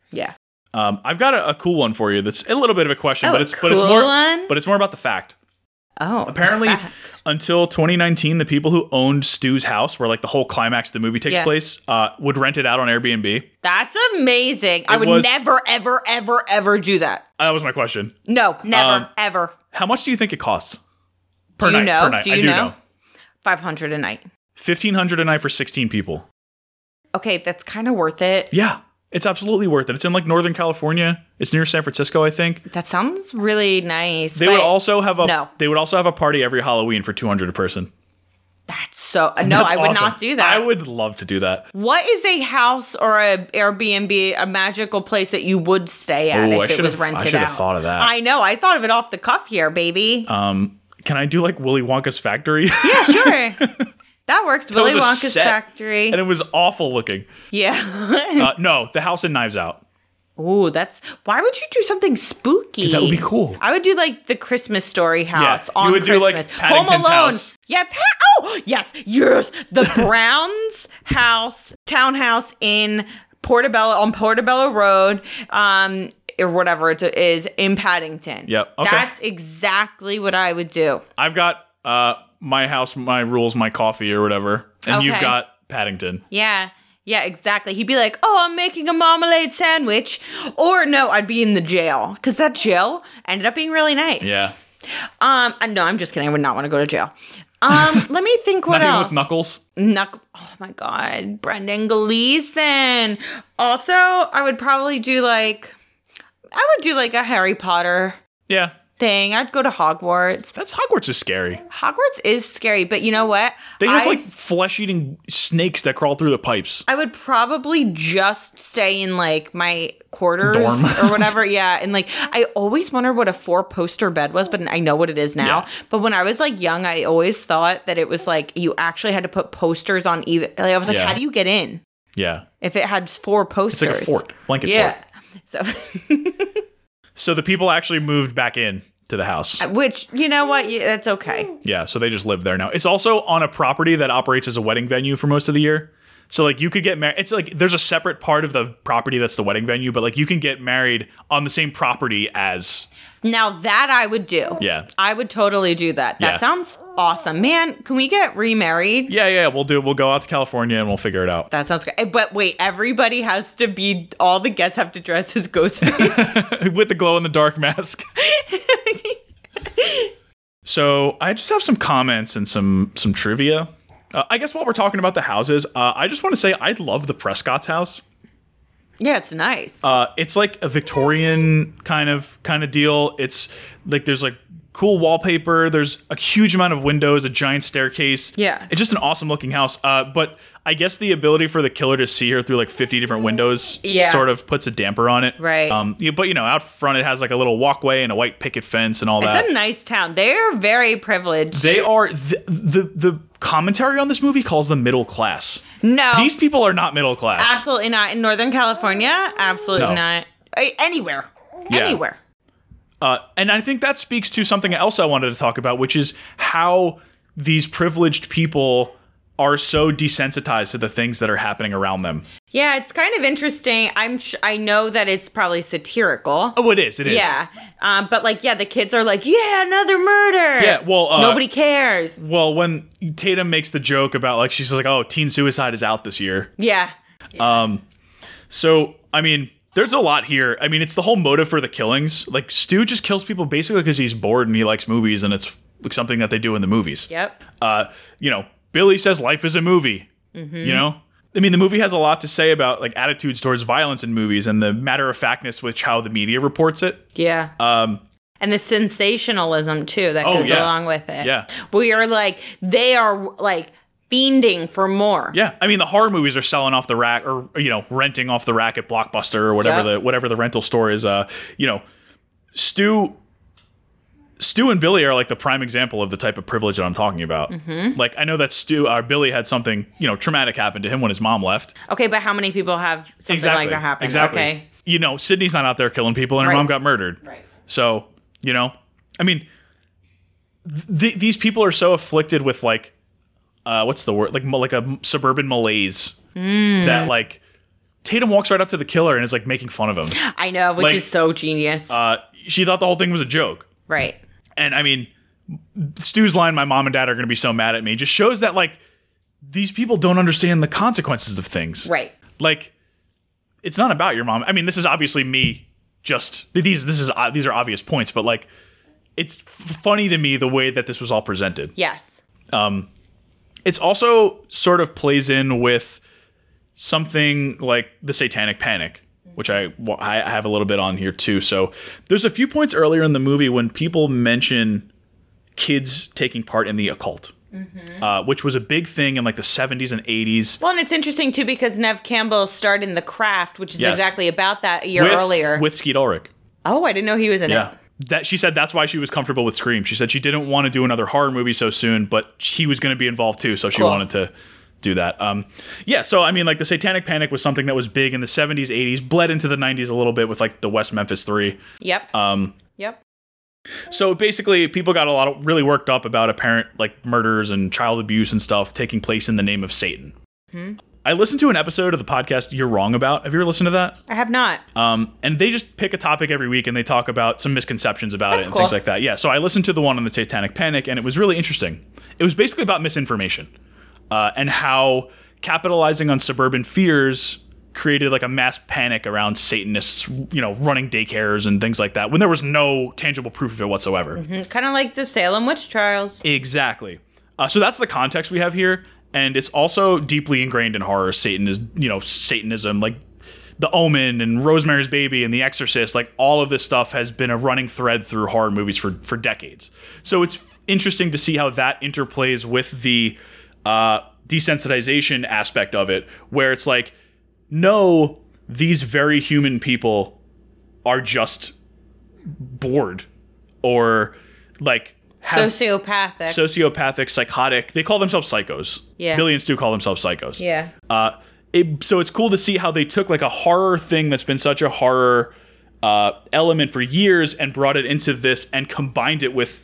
I've got a cool one for you. That's a little bit of a question, Oh, but a it's cool more one? but it's more about the fact. Oh. Apparently, fact. until 2019, the people who owned Stu's house, where like the whole climax of the movie takes place, would rent it out on Airbnb. That's amazing. I would never, ever, ever, ever do that. That was my question. No, never, ever. How much do you think it costs Do you know? per night? Do you know? $500 a night. $1,500 a night for 16 people. Okay, that's kind of worth it. Yeah. It's absolutely worth it. It's in like Northern California. It's near San Francisco, I think. That sounds really nice. They would also have No. They would also have a party every Halloween for $200 a person. That's so... No, That's I would awesome. not do that. I would love to do that. What is a house or a Airbnb, a magical place that you would stay at if it was rented out? I should have thought of that. I know. I thought of it off the cuff here, baby. Can I do like Willy Wonka's Factory? Yeah, sure. That works. Willy was a Wonka's set, Factory. And it was awful looking. Yeah. No, the house in Knives Out. Ooh, that's... Why would you do something spooky? 'Cause that would be cool. I would do like the Christmas Story house Yeah, on you would do, Christmas. like, Paddington's Home Alone. house. Yeah. Yes. The Browns house, townhouse in on Portobello Road, or whatever it is in Paddington. Yep. Okay. That's exactly what I would do. I've got My House, My Rules, My Coffee or whatever. And you've Okay. got Paddington. Yeah. Yeah, exactly. He'd be like, oh, I'm making a marmalade sandwich. Or no, I'd be in the jail. Because that jail ended up being really nice. Yeah. No, I'm just kidding. I would not want to go to jail. Let me think what Not even else. with Knuckles. Oh my God. Brendan Gleeson. Also, I would probably do a Harry Potter Yeah. thing. I'd go to Hogwarts. Hogwarts is scary. Hogwarts is scary, but you know what? They have like flesh-eating snakes that crawl through the pipes. I would probably just stay in like my quarters Dorm. or whatever. Yeah. And like, I always wondered what a 4-poster bed was, but I know what it is now. Yeah. But when I was like young, I always thought that it was like you actually had to put posters on either. Like, I was like, Yeah. how do you get in Yeah. if it had 4 It's posters? like a fort. Blanket Yeah. fort. So, So the people actually moved back in to the house. which, you know what? That's okay. Yeah, so they just live there now. It's also on a property that operates as a wedding venue for most of the year. So like you could get married. It's like there's a separate part of the property that's the wedding venue, but like you can get married on the same property as Now that I would do. Yeah. I would totally do that. That Yeah. sounds awesome. Man, can we get remarried? Yeah, we'll do it. We'll go out to California and we'll figure it out. That sounds great. But wait, everybody has to be, all the guests have to dress as Ghostface. With the glow-in-the-dark mask. So I just have some comments and some trivia. I guess while we're talking about the houses, I just want to say I love the Prescott's house. Yeah, it's nice. It's like a Victorian kind of deal. It's like there's like cool wallpaper. There's a huge amount of windows, a giant staircase. Yeah. It's just an awesome looking house. But I guess the ability for the killer to see her through like 50 different windows sort of puts a damper on it. Right. But out front it has like a little walkway and a white picket fence and all that. It's a nice town. They're very privileged. They are the commentary on this movie calls them middle class. No. These people are not middle class. Absolutely not. In Northern California, absolutely No. not. Anywhere. Yeah. Anywhere. And I think that speaks to something else I wanted to talk about, which is how these privileged people are so desensitized to the things that are happening around them. Yeah, it's kind of interesting. I know that it's probably satirical. Oh, it is. It is. Yeah. But like, yeah, the kids are like, yeah, another murder. Yeah, well... nobody cares. Well, when Tatum makes the joke about, like, she's like, oh, teen suicide is out this year. Yeah. So, I mean, there's a lot here. I mean, it's the whole motive for the killings. Like, Stu just kills people basically because he's bored and he likes movies and it's like something that they do in the movies. Yep. Billy says life is a movie. Mm-hmm. I mean, the movie has a lot to say about like attitudes towards violence in movies and the matter-of-factness with how the media reports it. Yeah. And the sensationalism too that goes along with it. Yeah. We are like, they are like fiending for more. Yeah, I mean the horror movies are selling off the rack, or renting off the rack at Blockbuster or whatever whatever the rental store is. Stu and Billy are like the prime example of the type of privilege that I'm talking about. Mm-hmm. Like I know that Billy had something traumatic happen to him when his mom left. Okay, but how many people have something like that happen? Exactly. Okay. Sydney's not out there killing people, and her mom got murdered. Right. So I mean, these people are so afflicted with like. What's the word? Like a suburban malaise that like Tatum walks right up to the killer and is like making fun of him. I know, which is so genius. She thought the whole thing was a joke. Right. And I mean, Stu's line, my mom and dad are going to be so mad at me, just shows that like these people don't understand the consequences of things. Right. Like it's not about your mom. I mean, this is obviously me these are obvious points, but like it's funny to me the way that this was all presented. Yes. It's also sort of plays in with something like the Satanic Panic, which I have a little bit on here too. So there's a few points earlier in the movie when people mention kids taking part in the occult, which was a big thing in like the 70s and 80s. Well, and it's interesting too because Neve Campbell starred in The Craft, which is exactly about that a year earlier. With Skeet Ulrich. Oh, I didn't know he was in it. That she said that's why she was comfortable with Scream. She said she didn't want to do another horror movie so soon, but he was going to be involved too, so she wanted to do that. So I mean, like the Satanic Panic was something that was big in the 70s, 80s, bled into the 90s a little bit with like the West Memphis 3. Yep. Yep. So basically, people got really worked up about apparent like murders and child abuse and stuff taking place in the name of Satan. Mm-hmm. I listened to an episode of the podcast You're Wrong About. Have you ever listened to that? I have not. And they just pick a topic every week and they talk about some misconceptions about it and things like that. Yeah, so I listened to the one on the Satanic Panic and it was really interesting. It was basically about misinformation and how capitalizing on suburban fears created like a mass panic around Satanists, running daycares and things like that when there was no tangible proof of it whatsoever. Mm-hmm. Kind of like the Salem witch trials. Exactly. So that's the context we have here. And it's also deeply ingrained in horror. Satanism, like The Omen and Rosemary's Baby and The Exorcist, like all of this stuff has been a running thread through horror movies for decades. So it's interesting to see how that interplays with the desensitization aspect of it, where it's like, no, these very human people are just bored or like sociopathic, psychotic. They call themselves psychos. Yeah. Billy and Stu call themselves psychos. Yeah. So it's cool to see how they took like a horror thing that's been such a horror element for years and brought it into this and combined it with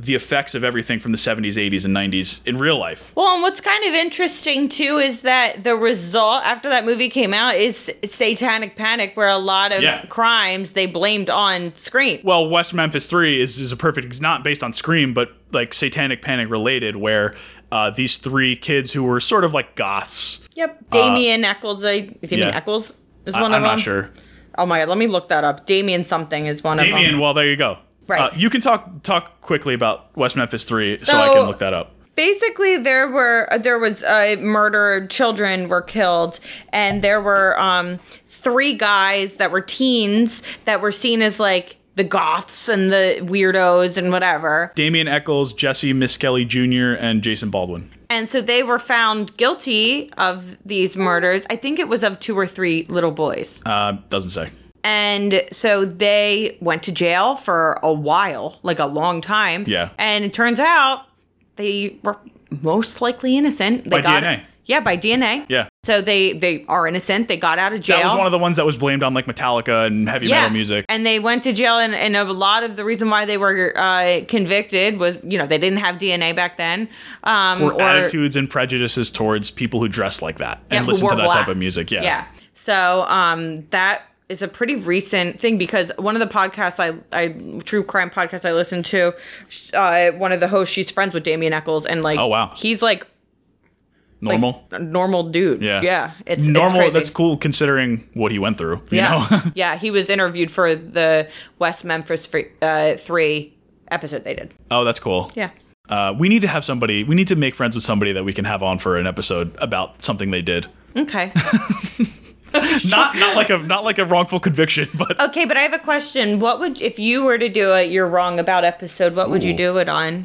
the effects of everything from the 70s, 80s, and 90s in real life. Well, and what's kind of interesting, too, is that the result after that movie came out is Satanic Panic, where a lot of crimes they blamed on Scream. Well, West Memphis 3 is a perfect, it's not based on Scream, but like Satanic Panic related, where these 3 kids who were sort of like goths. Yep. Damien Eccles. Eccles is one of them? I'm not sure. Oh my God, let me look that up. Damien something is one of them. Damien, well, there you go. Right. You can talk quickly about West Memphis 3 so I can look that up. Basically, there was murder. Children were killed, and there were 3 guys that were teens that were seen as like the goths and the weirdos and whatever. Damien Eccles, Jesse Miskelly Jr., and Jason Baldwin. And so they were found guilty of these murders. I think it was of 2 or 3 little boys. Doesn't say. And so they went to jail for a while, like a long time. Yeah. And it turns out they were most likely innocent. By DNA. Yeah, by DNA. Yeah. So they are innocent. They got out of jail. That was one of the ones that was blamed on like Metallica and heavy metal music. And they went to jail, and a lot of the reason why they were convicted was, they didn't have DNA back then. Or attitudes and prejudices towards people who dress like that and listen to that type of music. Yeah. Yeah. So that is a pretty recent thing, because one of the podcasts true crime podcasts I listened to, one of the hosts, she's friends with Damien Eccles, and like, oh wow, he's like normal, like a normal dude. Yeah, it's normal. It's that's cool considering what he went through. You know? Yeah, he was interviewed for the West Memphis 3 episode they did. Oh, that's cool. Yeah. We need to have somebody. We need to make friends with somebody that we can have on for an episode about something they did. Okay. not like a wrongful conviction, but okay. But I have a question. What would, if you were to do a You're Wrong About episode, what would you do it on?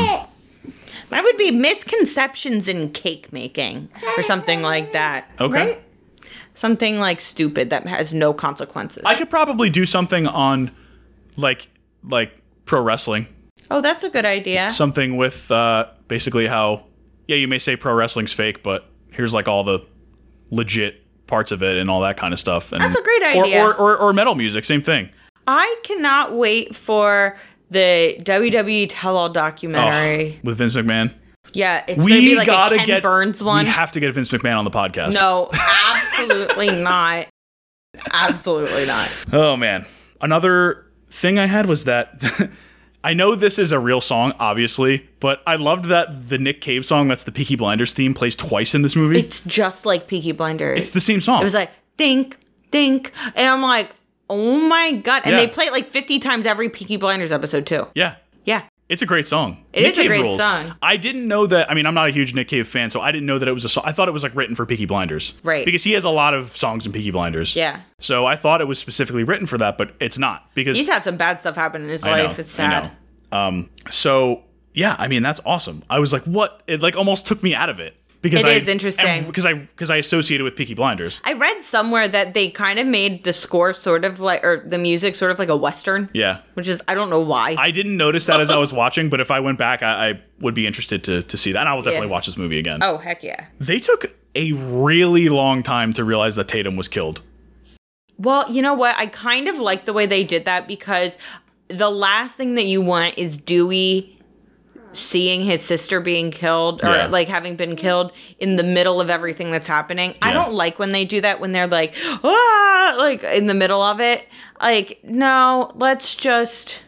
That would be misconceptions in cake making or something like that. Okay. Right? Something like stupid that has no consequences. I could probably do something on like pro wrestling. Oh, that's a good idea. Something with basically how you may say pro wrestling's fake, but here's like all the legit parts of it and all that kind of stuff. And, that's a great idea. Or metal music, same thing. I cannot wait for the WWE Tell-All documentary. With Vince McMahon? Yeah, it's going to be like a Ken Burns one. We have to get Vince McMahon on the podcast. No, absolutely not. Absolutely not. Oh, man. Another thing I had was that... I know this is a real song, obviously, but I loved that the Nick Cave song, that's the Peaky Blinders theme, plays twice in this movie. It's just like Peaky Blinders. It's the same song. It was like, dink, dink. And I'm like, oh my God. And they play it like 50 times every Peaky Blinders episode, too. Yeah. Yeah. It's a great song. Nick Cave a great song. I didn't know that. I mean, I'm not a huge Nick Cave fan, so I didn't know that it was a song. I thought it was like written for Peaky Blinders. Right. Because he has a lot of songs in Peaky Blinders. Yeah. So I thought it was specifically written for that, but it's not. Because he's had some bad stuff happen in his life. It's sad. I know. So, yeah, I mean, that's awesome. I was like, what? It like almost took me out of it. Because it is interesting. Because I associated with Peaky Blinders. I read somewhere that they kind of made the score sort of like, or the music sort of like a Western. Yeah. Which is, I don't know why. I didn't notice that as I was watching, but if I went back, I would be interested to see that. And I will definitely watch this movie again. Oh, heck yeah. They took a really long time to realize that Tatum was killed. Well, you know what? I kind of like the way they did that, because the last thing that you want is Dewey seeing his sister being killed, or like having been killed in the middle of everything that's happening. I don't like when they do that, when they're like, like in the middle of it. Like, no, let's just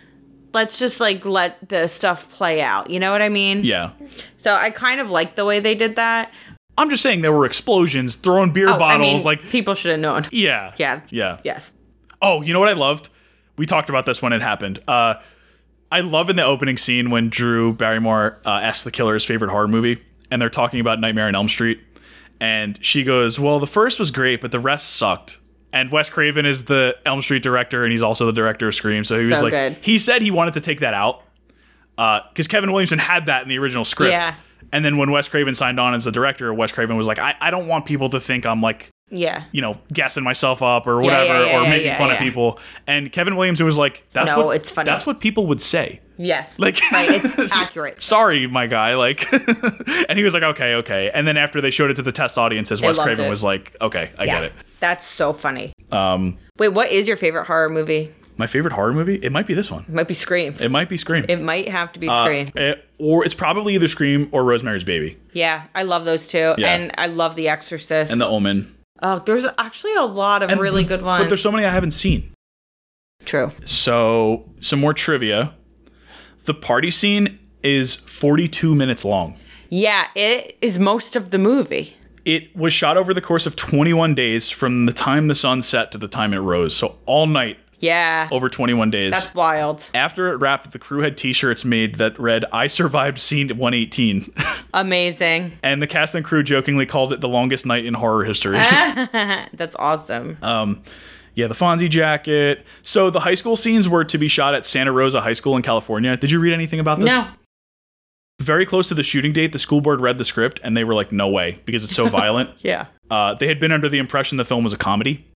like let the stuff play out. You know what I mean? Yeah. So I kind of like the way they did that. I'm just saying there were explosions, throwing beer bottles. I mean, like people should have known. Yeah. Yeah. Yeah. Yes. Oh, you know what I loved? We talked about this when it happened. I love in the opening scene when Drew Barrymore asks the killer his favorite horror movie, and they're talking about Nightmare on Elm Street, and she goes, well, the first was great, but the rest sucked. And Wes Craven is the Elm Street director, and he's also the director of Scream, so he was like, good. He said he wanted to take that out, because Kevin Williamson had that in the original script. Yeah. And then when Wes Craven signed on as the director, Wes Craven was like, I don't want people to think I'm like, gassing myself up or whatever, or making fun of people. And Kevin Williamson was like, it's funny. That's what people would say. Yes. Like, right. It's accurate. Sorry, my guy. Like, and he was like, okay. And then after they showed it to the test audiences, Wes Craven was like, okay, I get it. That's so funny. Wait, what is your favorite horror movie? My favorite horror movie? It might be this one. It might be Scream. It might be Scream. It might have to be Scream. Or it's probably either Scream or Rosemary's Baby. Yeah, I love those two. Yeah. And I love The Exorcist. And The Omen. Oh, there's actually a lot of really good ones. But there's so many I haven't seen. True. So, some more trivia. The party scene is 42 minutes long. Yeah, it is most of the movie. It was shot over the course of 21 days from the time the sun set to the time it rose. So all night. Yeah. Over 21 days. That's wild. After it wrapped, the crew had t-shirts made that read, "I survived scene 118." Amazing. And the cast and crew jokingly called it the longest night in horror history. That's awesome. Yeah, the Fonzie jacket. So the high school scenes were to be shot at Santa Rosa High School in California. Did you read anything about this? No. Very close to the shooting date, the school board read the script and they were like, no way, because it's so violent. Yeah. They had been under the impression the film was a comedy.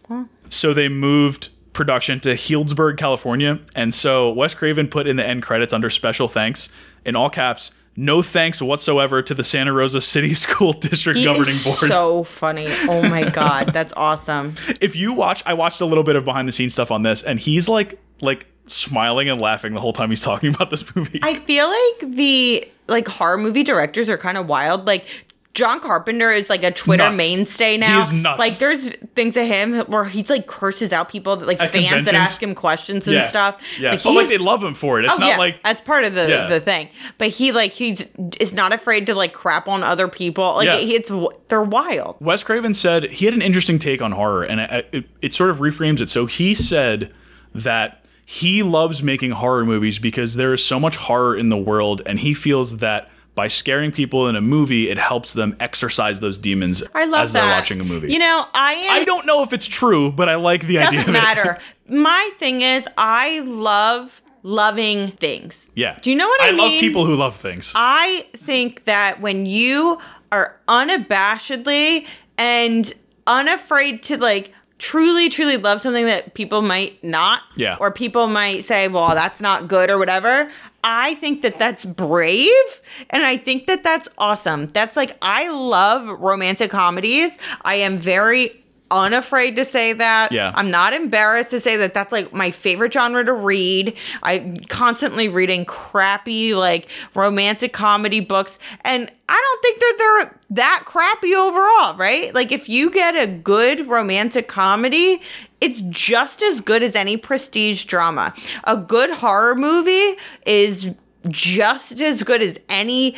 So they moved production to Healdsburg, California. And so Wes Craven put in the end credits under special thanks, in all caps, "No thanks whatsoever to the Santa Rosa City School District Governing Board." So funny. Oh my God. That's awesome. If you watch, I watched a little bit of behind the scenes stuff on this, and he's like smiling and laughing the whole time he's talking about this movie. I feel like the horror movie directors are kind of wild. Like John Carpenter is like a Twitter Nuts. mainstay now. He is nuts. Like there's things of him where he's like curses out people that At fans that conventions. ask him questions and stuff. Yeah, Like, but they love him for it. It's not like that's part of the Yeah. the thing. But he's is not afraid to crap on other people. Like Yeah. they're wild. Wes Craven said he had an interesting take on horror, and it sort of reframes it. So he said that he loves making horror movies because there is so much horror in the world, and he feels that by scaring people in a movie, it helps them exorcise those demons I love as that. they're watching a movie. You know, I don't know if it's true, but I like the idea of doesn't it. matter. My thing is, I love loving things. Yeah. Do you know what I mean? I love people who love things. I think that when you are unabashedly and unafraid to truly, truly love something that people might not, Yeah. or people might say, well, that's not good or whatever, I think that that's brave, and I think that that's awesome. That's I love romantic comedies. I am very unafraid to say that. Yeah. I'm not embarrassed to say that that's my favorite genre to read. I'm constantly reading crappy romantic comedy books, and I don't think that they're that crappy overall, right? If you get a good romantic comedy, it's just as good as any prestige drama. A good horror movie is just as good as any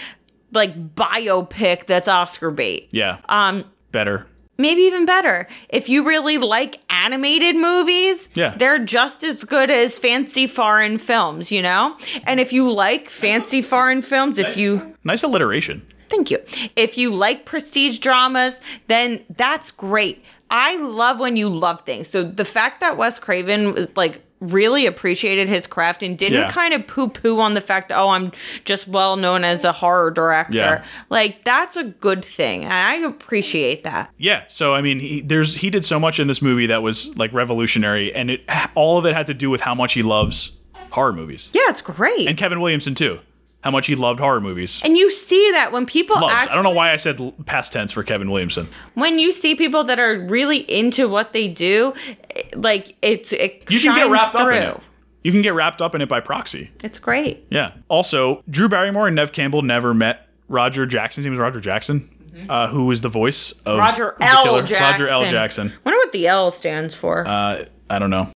biopic that's Oscar bait. Yeah. Better. Maybe even better. If you really like animated movies, Yeah. they're just as good as fancy foreign films, you know? And if you like fancy foreign films, Nice alliteration. Thank you. If you like prestige dramas, then that's great. I love when you love things. So the fact that Wes Craven was really appreciated his craft and didn't Yeah. kind of poo-poo on the fact that, I'm just well known as a horror director. Yeah. That's a good thing. And I appreciate that. Yeah, so I mean, he did so much in this movie that was revolutionary, and all of it had to do with how much he loves horror movies. Yeah, it's great. And Kevin Williamson too, how much he loved horror movies. And you see that when people I don't know why I said past tense for Kevin Williamson. when you see people that are really into what they do, it You shines can get wrapped through. up in it. You can get wrapped up in it by proxy. It's great. Yeah. Also, Drew Barrymore and Neve Campbell never met Roger Jackson. His name was Roger Jackson, who was the voice of Roger the L. killer. Jackson. Roger L. Jackson. Wonder what the L stands for. I don't know.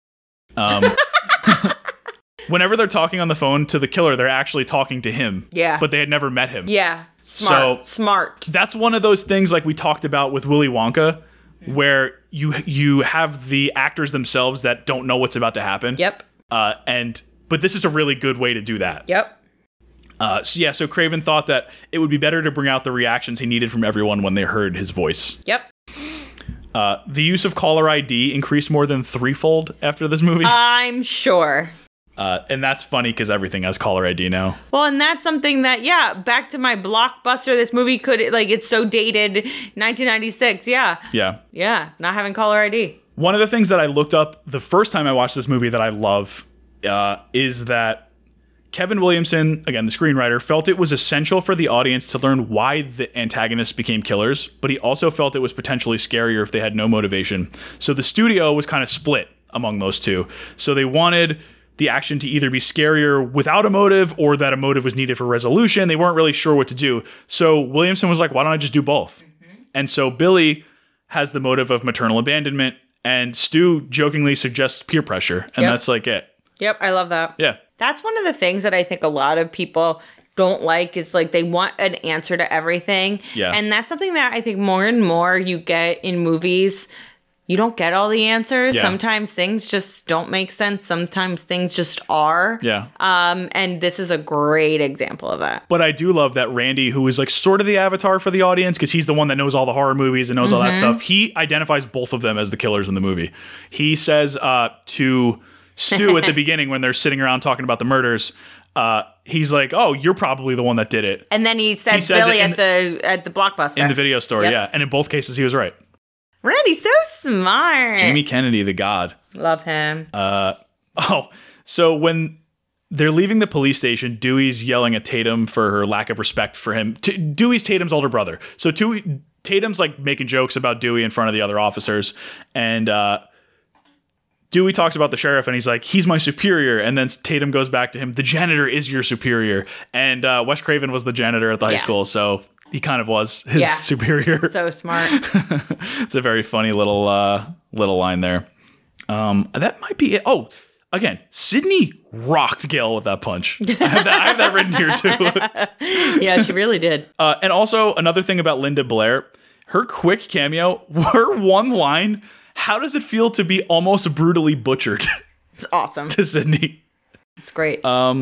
Whenever they're talking on the phone to the killer, they're actually talking to him. Yeah. But they had never met him. Yeah. Smart. That's one of those things we talked about with Willy Wonka, where you have the actors themselves that don't know what's about to happen. Yep. But this is a really good way to do that. Yep. So Craven thought that it would be better to bring out the reactions he needed from everyone when they heard his voice. Yep. The use of caller ID increased more than threefold after this movie. I'm sure. And that's funny because everything has caller ID now. Well, and that's something that, back to my blockbuster, this movie it's so dated, 1996. Yeah. Yeah. Yeah. Not having caller ID. One of the things that I looked up the first time I watched this movie that I love is that Kevin Williamson, again, the screenwriter, felt it was essential for the audience to learn why the antagonists became killers, but he also felt it was potentially scarier if they had no motivation. So the studio was kind of split among those two. So they wanted the action to either be scarier without a motive or that a motive was needed for resolution. They weren't really sure what to do. So Williamson was like, why don't I just do both? And so Billy has the motive of maternal abandonment, and Stu jokingly suggests peer pressure. And that's like it. Yep, I love that. Yeah. That's one of the things that I think a lot of people don't like is like they want an answer to everything. Yeah. And that's something that I think more and more you get in movies. You don't get all the answers. Yeah. Sometimes things just don't make sense. Sometimes things just are. Yeah. And this is a great example of that. But I do love that Randy, who is like sort of the avatar for the audience, because he's the one that knows all the horror movies and knows all that stuff. He identifies both of them as the killers in the movie. He says to Stu at the beginning when they're sitting around talking about the murders, he's like, "Oh, you're probably the one that did it." And then he says Billy at the Blockbuster. In the video store, Yep. yeah. And in both cases, he was right. Randy's so smart. Jamie Kennedy, the god. Love him. So when they're leaving the police station, Dewey's yelling at Tatum for her lack of respect for him. Dewey's Tatum's older brother. So Tatum's like making jokes about Dewey in front of the other officers. And Dewey talks about the sheriff and he's like, he's my superior. And then Tatum goes back to him, the janitor is your superior. And Wes Craven was the janitor at the high school. So he kind of was his superior. So smart. It's a very funny little line there. That might be it. Oh, again, Sydney rocked Gale with that punch. I have that written here too. Yeah, she really did. And also another thing about Linda Blair, her quick cameo, her one line, how does it feel to be almost brutally butchered? It's awesome. To Sydney. It's great.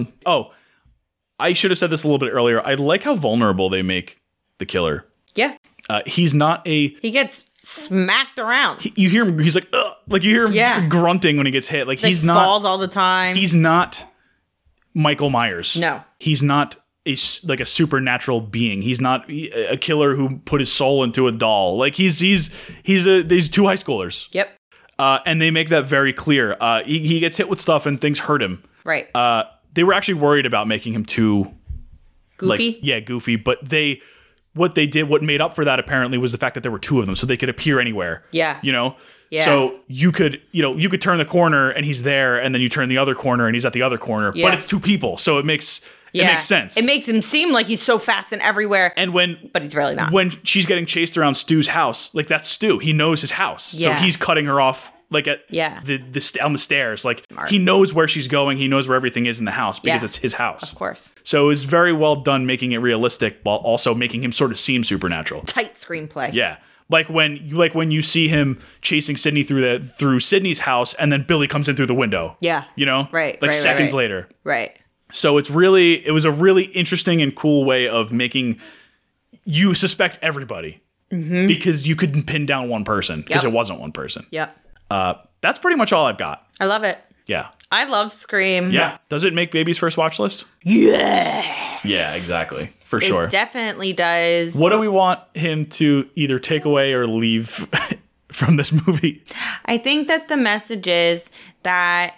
I should have said this a little bit earlier. I like how vulnerable they make the killer. Yeah. He's not a... He gets smacked around. You hear him, he's like, ugh! Like you hear him grunting when he gets hit. Like he's not... falls all the time. He's not Michael Myers. No. He's not a supernatural being. He's not a killer who put his soul into a doll. Like he's two high schoolers. Yep. And they make that very clear. He gets hit with stuff and things hurt him. Right. They were actually worried about making him too... Goofy? Goofy. But what made up for that apparently was the fact that there were two of them, so they could appear anywhere. Yeah. You know? Yeah. So you could turn the corner and he's there, and then you turn the other corner and he's at the other corner. Yeah. But it's two people, so it makes sense. It makes him seem like he's so fast and everywhere. But he's really not. When she's getting chased around Stu's house, like that's Stu. He knows his house. Yeah. So he's cutting her off like at on the stairs. Like he knows where she's going. He knows where everything is in the house because it's his house. Of course. So it was very well done making it realistic while also making him sort of seem supernatural. Tight screenplay. Yeah. Like when you see him chasing Sydney through Sydney's house and then Billy comes in through the window. Yeah. You know? Right. Like seconds later. Right. So it was a really interesting and cool way of making you suspect everybody. Mm-hmm. Because you couldn't pin down one person because it wasn't one person. Yep. That's pretty much all I've got. I love it. Yeah. I love Scream. Yeah. Does it make Baby's first watch list? Yes. Yeah, exactly. For sure. It definitely does. What do we want him to either take away or leave from this movie? I think that the message is that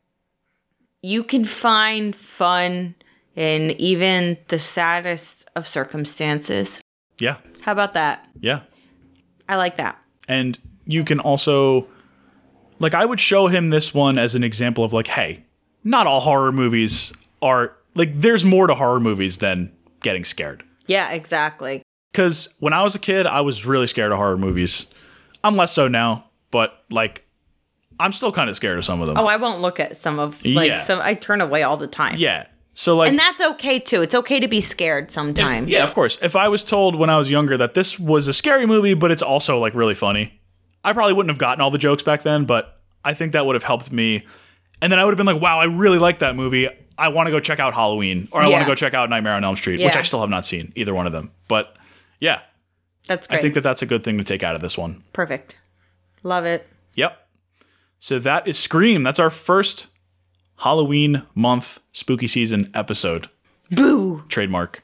you can find fun in even the saddest of circumstances. Yeah. How about that? Yeah. I like that. And you can also... Like, I would show him this one as an example of, like, hey, not all horror movies are... Like, there's more to horror movies than getting scared. Yeah, exactly. Because when I was a kid, I was really scared of horror movies. I'm less so now, but, like, I'm still kind of scared of some of them. Oh, I won't look at some of... I turn away all the time. Yeah. So, like... And that's okay, too. It's okay to be scared sometimes. Yeah, of course. If I was told when I was younger that this was a scary movie, but it's also, like, really funny... I probably wouldn't have gotten all the jokes back then, but I think that would have helped me. And then I would have been like, wow, I really like that movie. I want to go check out Halloween, or I want to go check out Nightmare on Elm Street, which I still have not seen, either one of them. But yeah. That's great. I think that that's a good thing to take out of this one. Perfect. Love it. Yep. So that is Scream. That's our first Halloween month spooky season episode. Boo. Trademark.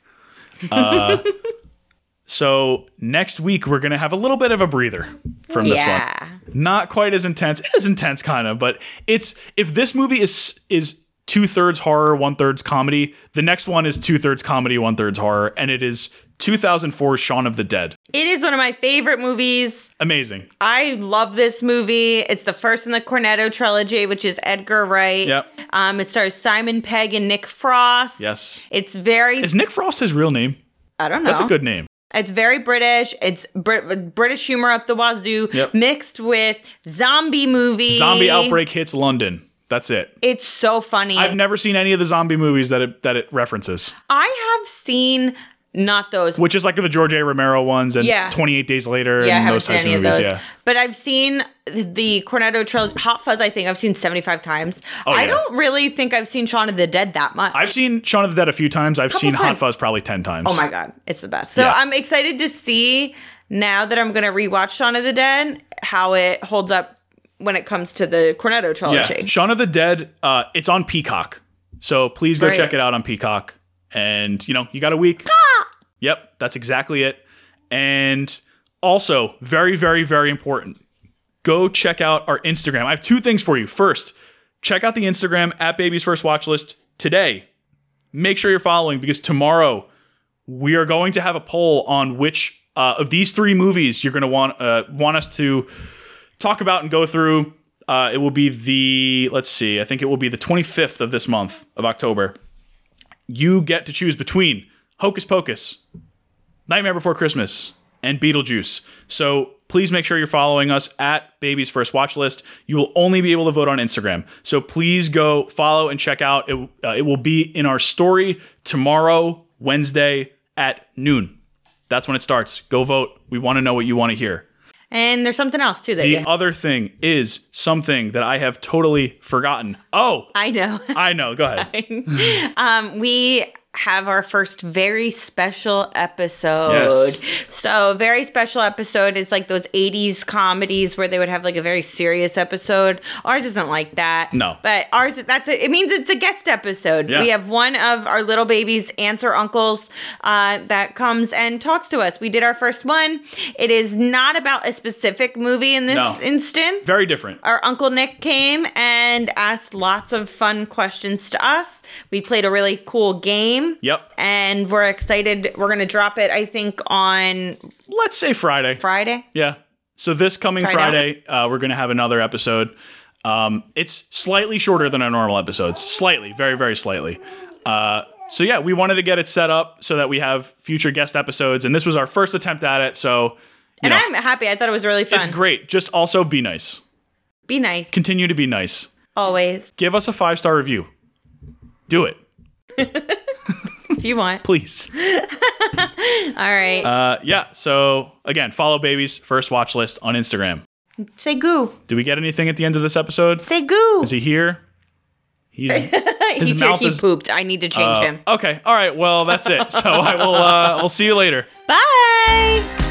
So next week, we're going to have a little bit of a breather from this one. Not quite as intense. It is intense, kind of, but if this movie is 2/3 horror, 1/3 comedy. The next one is 2/3 comedy, 1/3 horror, and it is 2004's Shaun of the Dead. It is one of my favorite movies. Amazing. I love this movie. It's the first in the Cornetto trilogy, which is Edgar Wright. Yep. It stars Simon Pegg and Nick Frost. Yes. It's very... Is Nick Frost his real name? I don't know. That's a good name. It's very British. It's British humor up the wazoo, mixed with zombie movie. Zombie outbreak hits London. That's it. It's so funny. I've never seen any of the zombie movies that it references. I have seen... Not those. Which is like the George A. Romero ones and 28 Days Later yeah, and I those haven't types seen of any movies. of those. Yeah. But I've seen the Cornetto trilogy. Hot Fuzz, I think I've seen 75 times. I don't really think I've seen Shaun of the Dead that much. I've seen Shaun of the Dead a few times. I've seen Hot Fuzz probably 10 times. Oh my God. It's the best. So I'm excited to see, now that I'm going to rewatch Shaun of the Dead, how it holds up when it comes to the Cornetto trilogy. Yeah. Shaun of the Dead, it's on Peacock. So please go check it out on Peacock. And, you got a week. Yep, that's exactly it. And also, very, very, very important, go check out our Instagram. I have two things for you. First, check out the Instagram at Baby's First Watchlist today. Make sure you're following, because tomorrow we are going to have a poll on which of these three movies you're going to want us to talk about and go through. It will be I think it will be the 25th of this month of October. You get to choose between Hocus Pocus, Nightmare Before Christmas, and Beetlejuice. So please make sure you're following us at Baby's First Watchlist. You will only be able to vote on Instagram. So please go follow and check out. It will be in our story tomorrow, Wednesday at noon. That's when it starts. Go vote. We want to know what you want to hear. And there's something else too. The other thing is something that I have totally forgotten. Oh, I know. I know. Go ahead. We have our first very special episode. Yes. So very special episode is like those 80s comedies where they would have like a very serious episode. Ours isn't like that. No. But ours, it means it's a guest episode. Yeah. We have one of our little babies, aunts or uncles, that comes and talks to us. We did our first one. It is not about a specific movie in this instance. Very different. Our Uncle Nick came and asked lots of fun questions to us. We played a really cool game. Yep. And we're excited. We're going to drop it, I think, on... Let's say Friday. Friday? Yeah. So this coming Friday, we're going to have another episode. It's slightly shorter than our normal episodes. Slightly. Very, very slightly. So yeah, we wanted to get it set up so that we have future guest episodes. And this was our first attempt at it. So, I'm happy. I thought it was really fun. It's great. Just also be nice. Be nice. Continue to be nice. Always. Give us a 5-star review. Do it. If you want. Please. All right. Yeah. So again, follow Baby's First Watchlist on Instagram. Say goo. Do we get anything at the end of this episode? Say goo. Is he here? He's He's here. He pooped. I need to change him. Okay. All right. Well, that's it. So I will. We'll see you later. Bye.